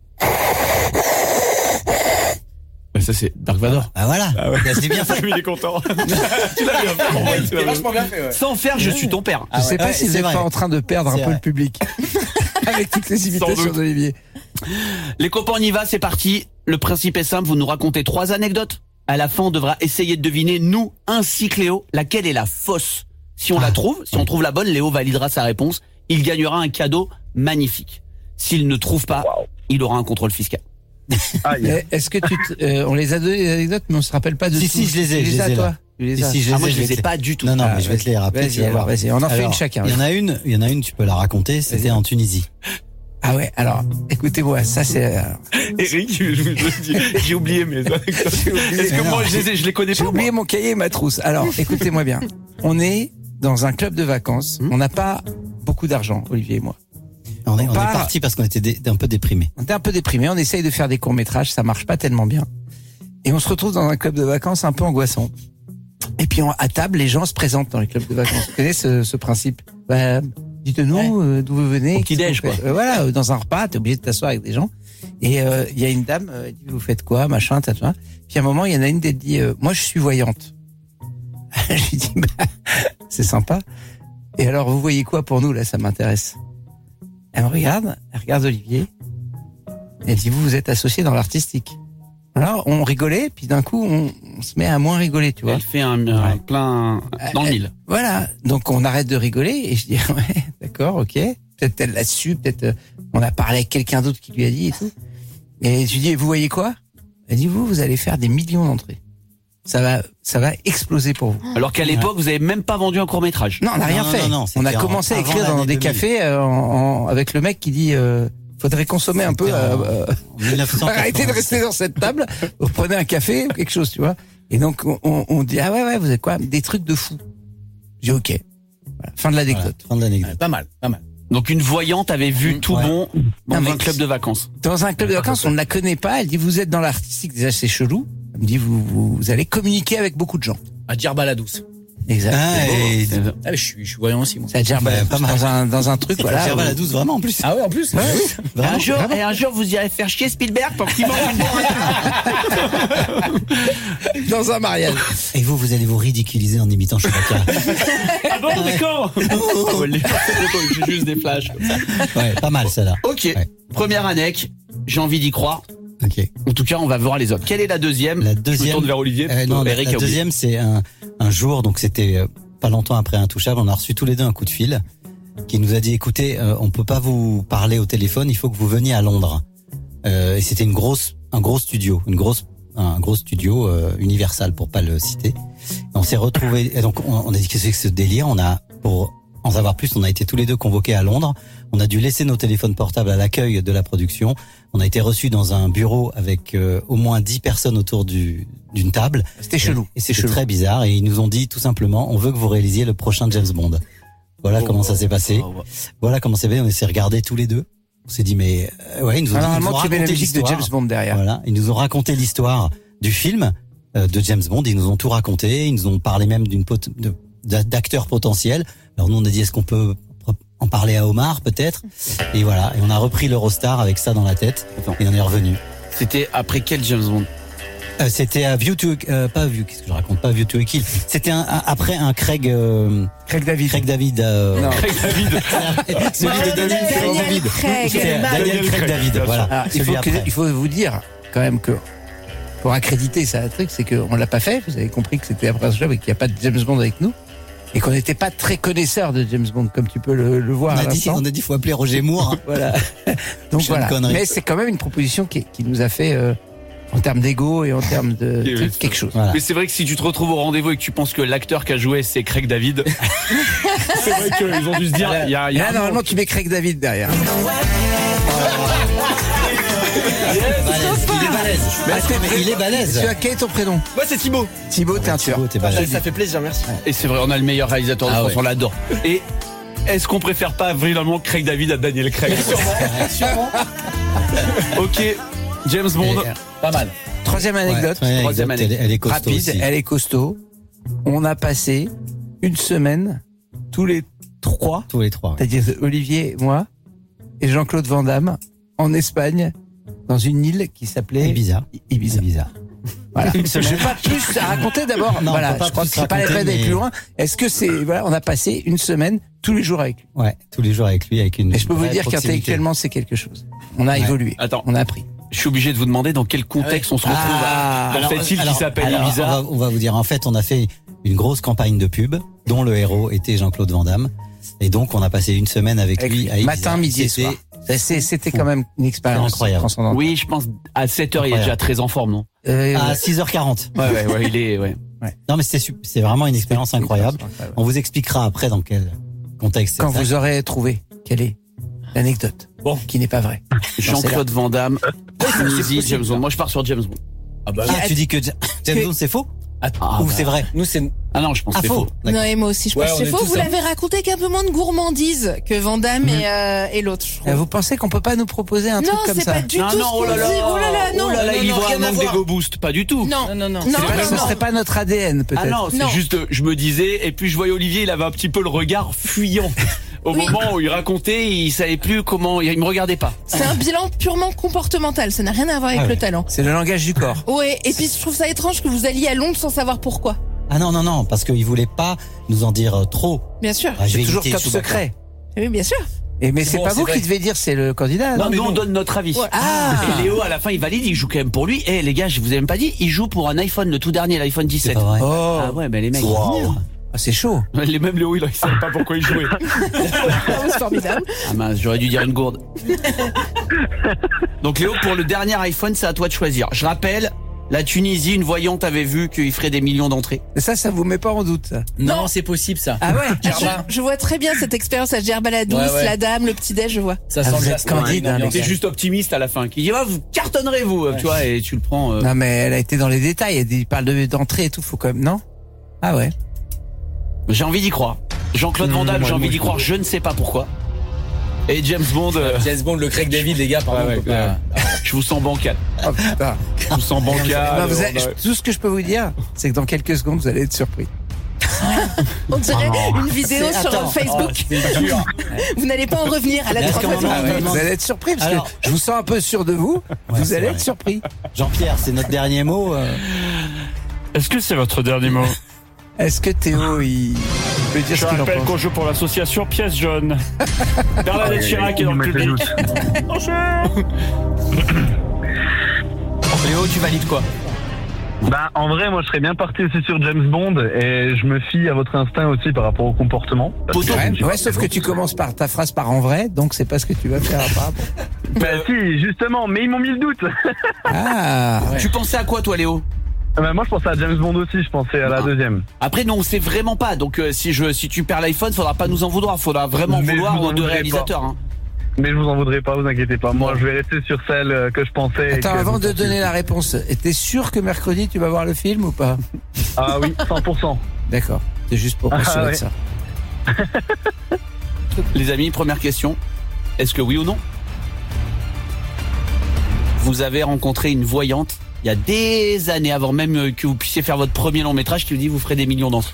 Mais ça c'est Dark Vador. Ah voilà. Ah ouais. C'est bien fait. Lui il est content. Tu l'as bien fait. Ouais, c'est vachement bien fait, ouais. Sans faire, je suis ton père. Je sais pas ouais, si vous c'est êtes vrai. pas en train de perdre un C'est peu vrai. le public. Avec toutes les imitations doute. d'Olivier. Les copains, on y va, c'est parti. Le principe est simple, vous nous racontez trois anecdotes. À la fin, on devra essayer de deviner, nous ainsi que Léo, laquelle est la fausse. Si on la trouve, si on trouve la bonne, Léo validera sa réponse. Il gagnera un cadeau magnifique. S'il ne trouve pas, il aura un contrôle fiscal. Mais Est-ce que tu te- euh, on les a donné les anecdotes, mais on se rappelle pas de Si, tout. si, je les ai, Tu je les as, ai, toi là. Tu les Si, as si, je Ah, les moi ai, je les ai te- pas du tout. Non, non, Ah, mais je vais te les rappeler. Vas-y, tu vas alors, voir. vas-y, on en fait Alors, une chacun. Il y en a une, il y en a une, tu peux la raconter, c'était en Tunisie. Ah ouais, alors, écoutez-moi, ça c'est... euh, Eric, je, je, je dis, j'ai oublié mes anecdotes. Est-ce que Mais moi non. je les ai, je les connais J'ai pas oublié moi mon cahier et ma trousse. Alors, écoutez-moi bien. On est dans un club de vacances. On n'a pas beaucoup d'argent, Olivier et moi. On est, On on est part- parti parce qu'on était dé- un peu déprimés. On était un peu déprimés. On essaye de faire des courts-métrages. Ça marche pas tellement bien. Et on se retrouve dans un club de vacances un peu angoissant. Et puis, on- à table, les gens se présentent dans les clubs de vacances. Vous connaissez ce, ce principe? Bah, dites-nous euh, d'où vous venez. Au petit-déj, qu'est-ce que vous faites. Euh, voilà, euh, dans un repas, t'es obligé de t'asseoir avec des gens. Et euh, il y a une dame, euh, elle dit, vous faites quoi, machin, tata. Puis à un moment, il y en a une qui dit, euh, moi, je suis voyante. Je lui dis, bah, c'est sympa. Et alors, vous voyez quoi pour nous, là, ça m'intéresse. Elle me regarde, elle regarde Olivier. Elle dit, vous, vous êtes associé dans l'artistique. Alors, on rigolait, puis d'un coup, on, on se met à moins rigoler, tu vois. Elle fait un, un plein dans le mille. Voilà. Donc, on arrête de rigoler, et je dis, ouais, d'accord, ok. Peut-être elle l'a su, peut-être euh, on a parlé avec quelqu'un d'autre qui lui a dit et tout. Et je lui dis, vous voyez quoi? Elle dit, vous, vous allez faire des millions d'entrées. Ça va, ça va exploser pour vous. Alors qu'à l'époque, vous avez même pas vendu un court métrage. Non, on n'a rien non, fait. non, non, on a c'était commencé en- à écrire avant dans l'année des deux mille. cafés euh, en, en- avec le mec qui dit, euh, faudrait consommer un peu. C'était en- euh, euh, en mille neuf cent quatre-vingt-dix. arrêtez de rester dans cette table. Vous prenez un café ou quelque chose, tu vois. Et donc on, on, on dit, ah ouais, ouais, vous êtes quoi? Des trucs de fou. J'ai dit, ok. Voilà. Fin de l'anecdote. Voilà, fin de l'anecdote. Ouais, pas mal, pas mal. Donc une voyante avait vu tout ouais. bon dans Non, mais un club de vacances. Dans un club de vacances, on ne la connaît pas. Elle dit, vous êtes dans l'artistique, déjà c'est chelou. Elle me dit, vous, vous, vous allez communiquer avec beaucoup de gens. À Djerba la douce. Exact. Ah, et C'est- Ah, mais je suis, je suis voyant aussi, moi. Ça gère Bah, pas mal. dans un, dans un truc, voilà. Gerba où- la douce, vraiment, en plus. Ah ouais, en plus? Ouais. Et Vraiment, un jour, vraiment. et un jour, vous irez faire chier Spielberg pour qu'il mange une bonne. dans un mariage. Et vous, vous allez vous ridiculiser en imitant Chewbacca. Ah bon, d'accord. On va les faire, j'ai juste des flashs comme ça. Ouais, pas mal, celle-là. Ok, Ouais. première anecdote. J'ai envie d'y croire. Ok. En tout cas, on va voir les autres. Quelle est la deuxième? La Je me deuxième. tourne vers Olivier. Euh, non, la, Eric la a oublié. deuxième, c'est un, un jour, donc c'était euh, pas longtemps après Intouchable, on a reçu tous les deux un coup de fil qui nous a dit, écoutez, euh, on peut pas vous parler au téléphone, il faut que vous veniez à Londres. Euh, et c'était une grosse, un gros studio, une grosse, un gros studio euh, Universal pour pas le citer. Et on s'est retrouvés, et donc on, on a dit qu'est-ce que c'est que ce délire, on a, pour en savoir plus, on a été tous les deux convoqués à Londres. On a dû laisser nos téléphones portables à l'accueil de la production. On a été reçus dans un bureau avec euh, au moins dix personnes autour du d'une table. C'était chelou. Et c'était très bizarre. Et ils nous ont dit tout simplement, on veut que vous réalisiez le prochain James Bond. Voilà comment ça s'est passé. Voilà comment c'est passé. On s'est regardés tous les deux. On s'est dit, mais euh, ouais, ils nous ont, Alors, dit, ils nous ont normalement, tu mets la raconté musique de l'histoire. James Bond derrière. Voilà, ils nous ont raconté l'histoire du film euh, de James Bond. Ils nous ont tout raconté. Ils nous ont parlé même d'une pot- de- d'acteurs potentiels. Alors nous, on a dit, est-ce qu'on peut en parler à Omar peut-être? Et voilà, et on a repris l'Eurostar avec ça dans la tête. Attends. Et on est revenu. C'était après quel James Bond? Euh, c'était à View to euh, pas View, qu'est-ce que je raconte, pas View to a Kill. C'était un, un- après un Craig euh, Craig David. Craig David euh, Non. Craig David. celui de David Daniel David. Craig. C'était Daniel Craig David, voilà. Alors, il, Celui faut que- après. il faut vous dire quand même que pour accréditer ça, un truc, c'est qu'on l'a pas fait. Vous avez compris que c'était après ce job et qu'il n'y a pas de James Bond avec nous et qu'on n'était pas très connaisseurs de James Bond, comme tu peux le, le voir On à a dit, l'instant. on a dit, faut appeler Roger Moore. Voilà. Donc Sean voilà. Connery. Mais c'est quand même une proposition qui, qui nous a fait euh, en termes d'ego et en termes de Oui, oui, truc, c'est quelque chose. Voilà. Mais c'est vrai que si tu te retrouves au rendez-vous et que tu penses que l'acteur qui a joué c'est Craig David, c'est vrai qu'ils ont dû se dire, il y a, il y a Là, un normalement, tu mets Craig David derrière. Balèze, il est balèze. balèze. Mais Ah, mais il est balèze. Tu as quel est ton prénom? Moi, c'est Thibaut. Thibaut, t'es un tueur. Thibaut, t'es balèze. Ça fait plaisir, merci. Et c'est vrai, on a le meilleur réalisateur de Ah France, ouais. on l'adore. Et est-ce qu'on préfère pas finalement Craig David à Daniel Craig? Sûrement. Ok, James Bond. Et, euh, Pas mal. Troisième anecdote. Ouais, Troisième exact, année. elle, elle est costaud Rapide, aussi. elle est costaud. On a passé une semaine, tous les trois, Tous les trois. ouais. c'est-à-dire Olivier, moi, et Jean-Claude Van Damme, en Espagne, dans une île qui s'appelait Ibiza. Ibiza. Ibiza. Voilà. Je n'ai pas plus à raconter d'abord. Non, on voilà, peut pas je crois plus que c'est pas la raconter, peine d'aller mais- plus loin. Est-ce que c'est voilà, on a passé une semaine tous les jours avec lui. Ouais, tous les jours avec lui, avec une. Et je peux vous vraie dire proximité. qu'intellectuellement c'est quelque chose. On a Ouais. évolué. Attends. On a appris. Je suis obligé de vous demander dans quel contexte on se retrouve Ah, dans Alors, cette île qui alors, s'appelle alors, Ibiza. On va, on va vous dire, en fait, on a fait une grosse campagne de pub, dont le héros était Jean-Claude Van Damme. Et donc, on a passé une semaine avec, Avec lui lui. à Ibiza. Matin, midi et C'était- soir. Ça, c'est- C'était fou. quand même une expérience incroyable. transcendantale. Oui, je pense à sept heures, il est Incroyable. déjà très en forme, non? Euh, À six heures quarante. Ouais, ouais, ouais, il est, ouais. Non, mais c'est su- c'est vraiment une expérience incroyable. On vous expliquera après dans quel contexte. Quand exact. vous aurez trouvé quelle est l'anecdote, Bon. qui n'est pas vraie. Jean-Claude Van Damme, Tunisie, possible, James ça. Bond. Moi, je pars sur James Bond. Ah bah, Ah, tu dis que Ja- James Bond c'est faux Ah, ou bah. c'est vrai? nous, c'est. Ah non, je pense Ah, que c'est faux. faux. D'accord. Non, et moi aussi, je pense Ouais, que on c'est est faux. tous Vous un- l'avez raconté avec un peu moins de gourmandise que Van Damme et, euh, et l'autre, je trouve. Euh, Vous pensez qu'on peut pas nous proposer un Non, truc comme c'est ça? pas du Non, tout non, ce oh qu'on là là, dit. Oh là là, non. oh là là, non, il y non, voit rien un à manque voir. d'ego boost, pas du tout. Non, Non, non, non. Non, C'est non, vrai que ce non. serait pas notre A D N, peut-être. Ah non, c'est Non. juste, euh, je me disais, et puis je voyais Olivier, il avait un petit peu le regard fuyant. Au Oui. moment où il racontait, il savait plus comment, il me regardait pas. C'est un bilan purement comportemental. Ça n'a rien à voir avec Ah le ouais. talent. C'est le langage du corps. Ouais, et puis je trouve ça étrange que vous alliez à Londres sans savoir pourquoi. Ah non, non, non, parce qu'il voulait pas nous en dire euh, trop. Bien sûr. Ah, je C'est vais toujours éviter top Chewbacca. secret. Oui, bien sûr. Et mais C'est c'est bon, pas c'est vous vrai. qui devez dire, c'est le candidat. Non, non nous on donne notre avis. Ouais. Ah. Et Léo, à la fin, il valide, il joue quand même pour lui. Eh, les gars, je vous ai même pas dit, il joue pour un iPhone, le tout dernier, l'iPhone C'est dix-sept. pas vrai. Oh, Ah ouais, mais les mecs. Ah, c'est chaud. Les mêmes Léo, il ne savait pas pourquoi il jouait. C'est formidable. Ah mince, j'aurais dû dire une gourde. Donc Léo, pour le dernier iPhone, c'est à toi de choisir. Je rappelle, la Tunisie, une voyante avait vu qu'il ferait des millions d'entrées. Et ça, ça vous met pas en doute, ça. Non, c'est possible, ça. Ah ouais? Germain. Je, je vois très bien cette expérience à Gerba la douce, Ouais, ouais. la dame, le petit déj, je vois. Ça Ah, sent vous le êtes jasmin, candide, une hein, ambiance. T'es juste optimiste à la fin, qui dit, ah, vous cartonnerez vous, tu vois, et tu le prends. euh, Non, mais elle a été dans les détails. Elle dit- il parle de- d'entrée et tout. Faut quand même, non? Ah ouais. J'ai envie d'y croire. Jean-Claude Van Damme, moi, j'ai envie moi, d'y je- croire, je ne sais pas pourquoi. Et James Bond, euh, James Bond, le Craig David, les gars, par Ouais, contre, ouais, on peut pas- je vous sens bancal. Oh putain. Je vous sens bancal. Bah, vous on avez- a- Tout ce que je peux vous dire, c'est que dans quelques secondes, vous allez être surpris. On dirait une vidéo C'est- sur attends. Facebook. C'est dur. Vous n'allez pas en revenir à la Est-ce qu'à un troisième. moment, Ah ouais, on demande- vous allez être surpris parce Alors- que je vous sens un peu sûr de vous. Ouais, vous c'est allez vrai. être surpris. Jean-Pierre, c'est notre dernier mot. euh, Est-ce que c'est votre dernier mot? Est-ce que Théo, il peut dire ce qu'il en pense? joue pour l'association Pièce Jaune. Bernadette Chirac est dans le public. Léo, tu valides quoi? Bah, en vrai, moi, je serais bien parti aussi sur James Bond et je me fie à votre instinct aussi par rapport au comportement. Parce que Ouais, je suis ouais, pas sauf très que bon. tu commences par ta phrase par en vrai, donc c'est pas ce que tu vas faire apparemment. Bah, si, justement, mais ils m'ont mis le doute. Ah, Tu pensais à quoi, toi, Léo? Bah, moi, je pensais à James Bond aussi, je pensais à la Ah. deuxième. Après, non, on sait vraiment pas. Donc, euh, si je, si tu perds l'iPhone, faudra pas nous en vouloir. Faudra vraiment Mais je vouloir vous en aux deux voudrais réalisateurs. Hein. Mais je vous en voudrais pas, vous inquiétez pas. Moi, je vais rester sur celle euh, que je pensais. et attends, que avant vous de pensiez. donner la réponse, t'es sûr que mercredi tu vas voir le film ou pas? Ah oui, cent pour cent. D'accord, c'est juste pour Ah, m'assurer de ouais. ça. Les amis, première question. Est-ce que oui ou non, vous avez rencontré une voyante il y a des années avant même euh, que vous puissiez faire votre premier long métrage qui vous dit vous ferez des millions d'entrées?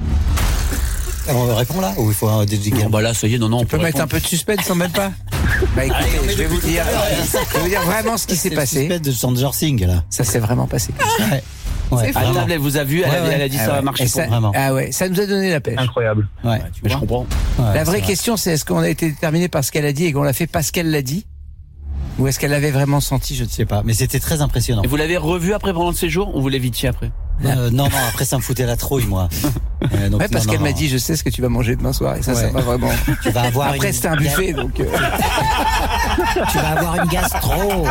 On répond là ou il faut un D J Bon, bah là, ça y est, non, non. On peut mettre un peu de suspense en même pas? Bah écoutez, je vais vous dire, je vais vous dire vraiment ce qui s'est passé. de Stranger Things là. Ça s'est vraiment passé. Ouais. Ouais, Ah, vraiment. table, elle vous a vu, elle, Ouais, a, ouais. elle a dit Ah ça ouais. va marcher Et pour ça, moi. vraiment. ah ouais, ça nous a donné la pêche. Incroyable. Ouais. Mais je comprends. Ouais, La vraie c'est vrai. question, c'est est-ce qu'on a été déterminé par ce qu'elle a dit et qu'on l'a fait parce qu'elle l'a dit? Ou est-ce qu'elle l'avait vraiment senti? Je ne Je sais sais pas, mais c'était très impressionnant. Et vous l'avez revu après pendant le séjour ou vous l'évitiez après? Euh, non, non, après ça me foutait la trouille, moi. Euh, donc, Ouais, parce non, qu'elle non, m'a non. dit, je sais ce que tu vas manger demain soir. Et ça, ça Ouais. m'a vraiment. Tu vas avoir Après, une- c'était un buffet, donc. euh, Tu vas avoir une gastro.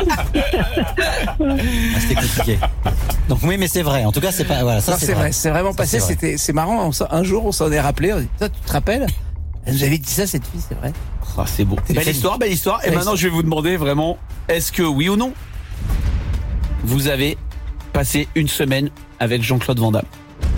Ah, c'était compliqué. Donc oui, mais c'est vrai. En tout cas, c'est pas. Voilà, ça non, c'est vrai, c'est vraiment Ça, passé. c'est vrai. C'était, c'est marrant. on s'en- un jour, on s'en est rappelé. On dit, toi, tu te rappelles? Elle nous avait dit ça, cette fille, c'est vrai. Ah, c'est beau. C'est Belle fini. histoire, belle histoire. Et Belle maintenant, je vais vous demander vraiment, est-ce que oui ou non, vous avez passé une semaine avec Jean-Claude Van Damme?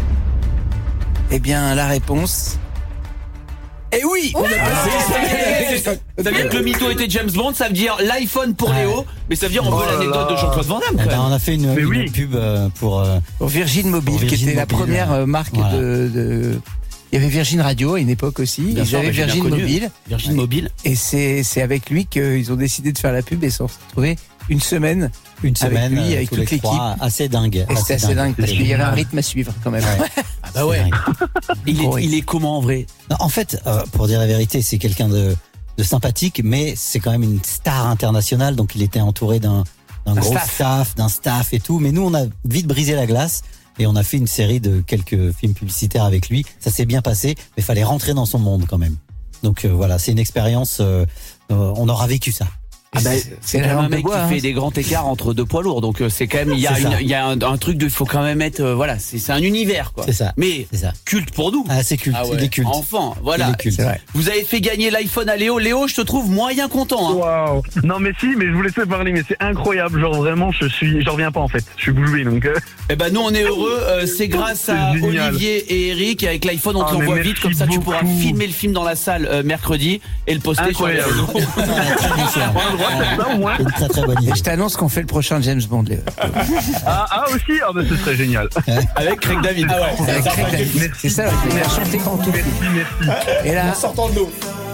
Eh bien, la réponse. Eh oui, on a passé. Ça veut dire que le mytho était James Bond, ça veut dire l'iPhone pour Léo, mais ça veut dire on veut l'anecdote de Jean-Claude Van Damme. Eh ben, on a fait une, une oui. pub euh, pour, euh, Pour Virgin Mobile, Pour Virgin qui était la Mobile, première ouais. euh, marque Voilà. de, de. Il y avait Virgin Radio à une époque aussi. Bien Ils sûr, avaient bah, j'ai bien Virgin connu. Mobile. Virgin Mobile. Et c'est c'est avec lui qu'ils ont décidé de faire la pub et se sont retrouvés une semaine. une semaine lui, euh, avec tous toute les trois, l'équipe. assez dingue. Et c'était assez dingue parce qu'il y avait un rythme à suivre quand même. Ouais. Ah bah ouais. Il est, Oui. il est comment en vrai? Non, en fait, euh, pour dire la vérité, c'est quelqu'un de, de sympathique, mais c'est quand même une star internationale, donc il était entouré d'un d'un Un gros staff. staff. d'un staff et tout. Mais nous, on a vite brisé la glace et on a fait une série de quelques films publicitaires avec lui. Ça s'est bien passé, mais il fallait rentrer dans son monde quand même. Donc euh, voilà, c'est une expérience. Euh, euh, on aura vécu ça. Ah bah, C'est- c'est c'est quand la même un lampe de mec bois, qui hein. fait des grands écarts entre deux poids lourds, donc euh, c'est quand même il y a C'est une, ça. il y a un, un truc de, il faut quand même être, euh, voilà, c'est c'est un univers quoi. C'est ça. Mais C'est ça. culte pour nous. Ah, c'est culte. Ah ouais. Il est culte. Enfant, Il voilà. est culte. C'est vrai. Vous avez fait gagner l'iPhone à Léo. Léo, je te trouve moyen content. Hein. Waouh. Non mais si, mais je vous laissais parler, mais c'est incroyable. Genre vraiment, je suis, j'en reviens pas en fait. Je suis bouche bée donc. euh, Eh ben nous on est heureux. Euh, c'est grâce à C'est génial. Olivier et Eric avec l'iPhone. On Ah, te l'envoie mais vite, merci comme ça tu pourras beaucoup. filmer le film dans la salle euh, mercredi et le poster Incroyable. sur les réseaux. Ah, très bien sûr. On a le droit de faire ça au moins. C'est une très très bonne idée. Et je t'annonce qu'on fait le prochain James Bond, Léo. Ah, ah aussi, ah bah ce serait génial. Avec Craig David. Ah ouais, Avec ça, Craig ça, David. Merci. C'est ça, il va chanter quand tout. Merci, merci. Et là, En sortant de l'eau.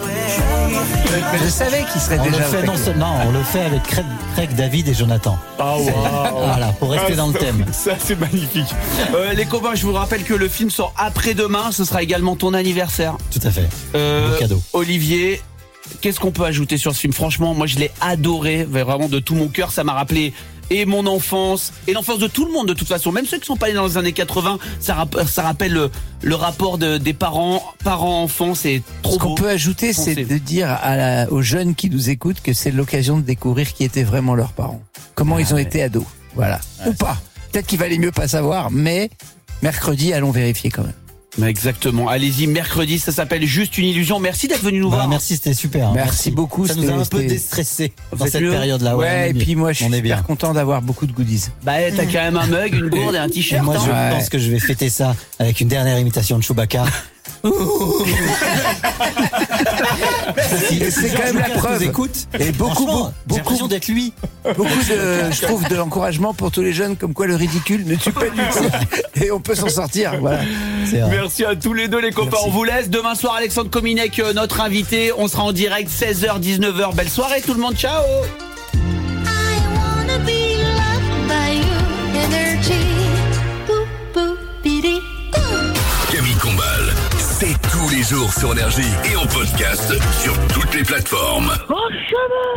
je savais qu'il serait On le déjà. fait au non taquet. seulement, on le fait avec Craig, Craig, David et Jonathan. Ah waouh. Voilà, pour rester dans le thème. Ça, c'est magnifique. Euh, les copains, je vous rappelle que le film sort après-demain. Ce sera également ton anniversaire. Tout à fait. Euh, Beau cadeau. Olivier, qu'est-ce qu'on peut ajouter sur ce film? Franchement, moi je l'ai adoré, vraiment de tout mon cœur. Ça m'a rappelé et mon enfance et l'enfance de tout le monde de toute façon, même ceux qui sont pas nés dans les années quatre-vingts. Ça, rapp- ça rappelle le, le rapport de, des parents, parents-enfants. C'est trop Ce qu'on beau. peut ajouter, c'est Foncez. de dire à la- aux jeunes qui nous écoutent que c'est l'occasion de découvrir qui étaient vraiment leurs parents. Comment ils ont ouais. été ados. Voilà. Ou pas. Peut-être qu'il valait mieux pas savoir, mais mercredi, allons vérifier quand même. Bah, exactement. Allez-y, mercredi, ça s'appelle Juste une illusion. Merci d'être venu nous Bah, voir. merci, c'était super. hein. Merci beaucoup, Ça nous a un c'était- peu c'était- déstressé dans Vous êtes cette mieux période-là. Ouais, on est et mieux. puis moi, je suis on est super bien. content d'avoir beaucoup de goodies. Bah, t'as quand même un mug, une gourde et un Et t-shirt. moi, hein. je Ouais. pense que je vais fêter ça avec une dernière imitation de Chewbacca. C'est quand même la preuve. Écoute, Et beaucoup, Franchement, beaucoup, j'ai l'impression d'être lui. beaucoup de, je trouve, de l'encouragement pour tous les jeunes, comme quoi le ridicule ne tue pas du tout. Et on peut s'en sortir, voilà. C'est vrai. Merci à tous les deux les copains, Merci. on vous laisse. Demain soir Alexandre Kominek, euh, notre invité. On sera en direct seize heures dix-neuf heures. Belle soirée tout le monde, ciao. Camille Combal, c'est tous les jours sur Énergie et en podcast sur toutes les plateformes.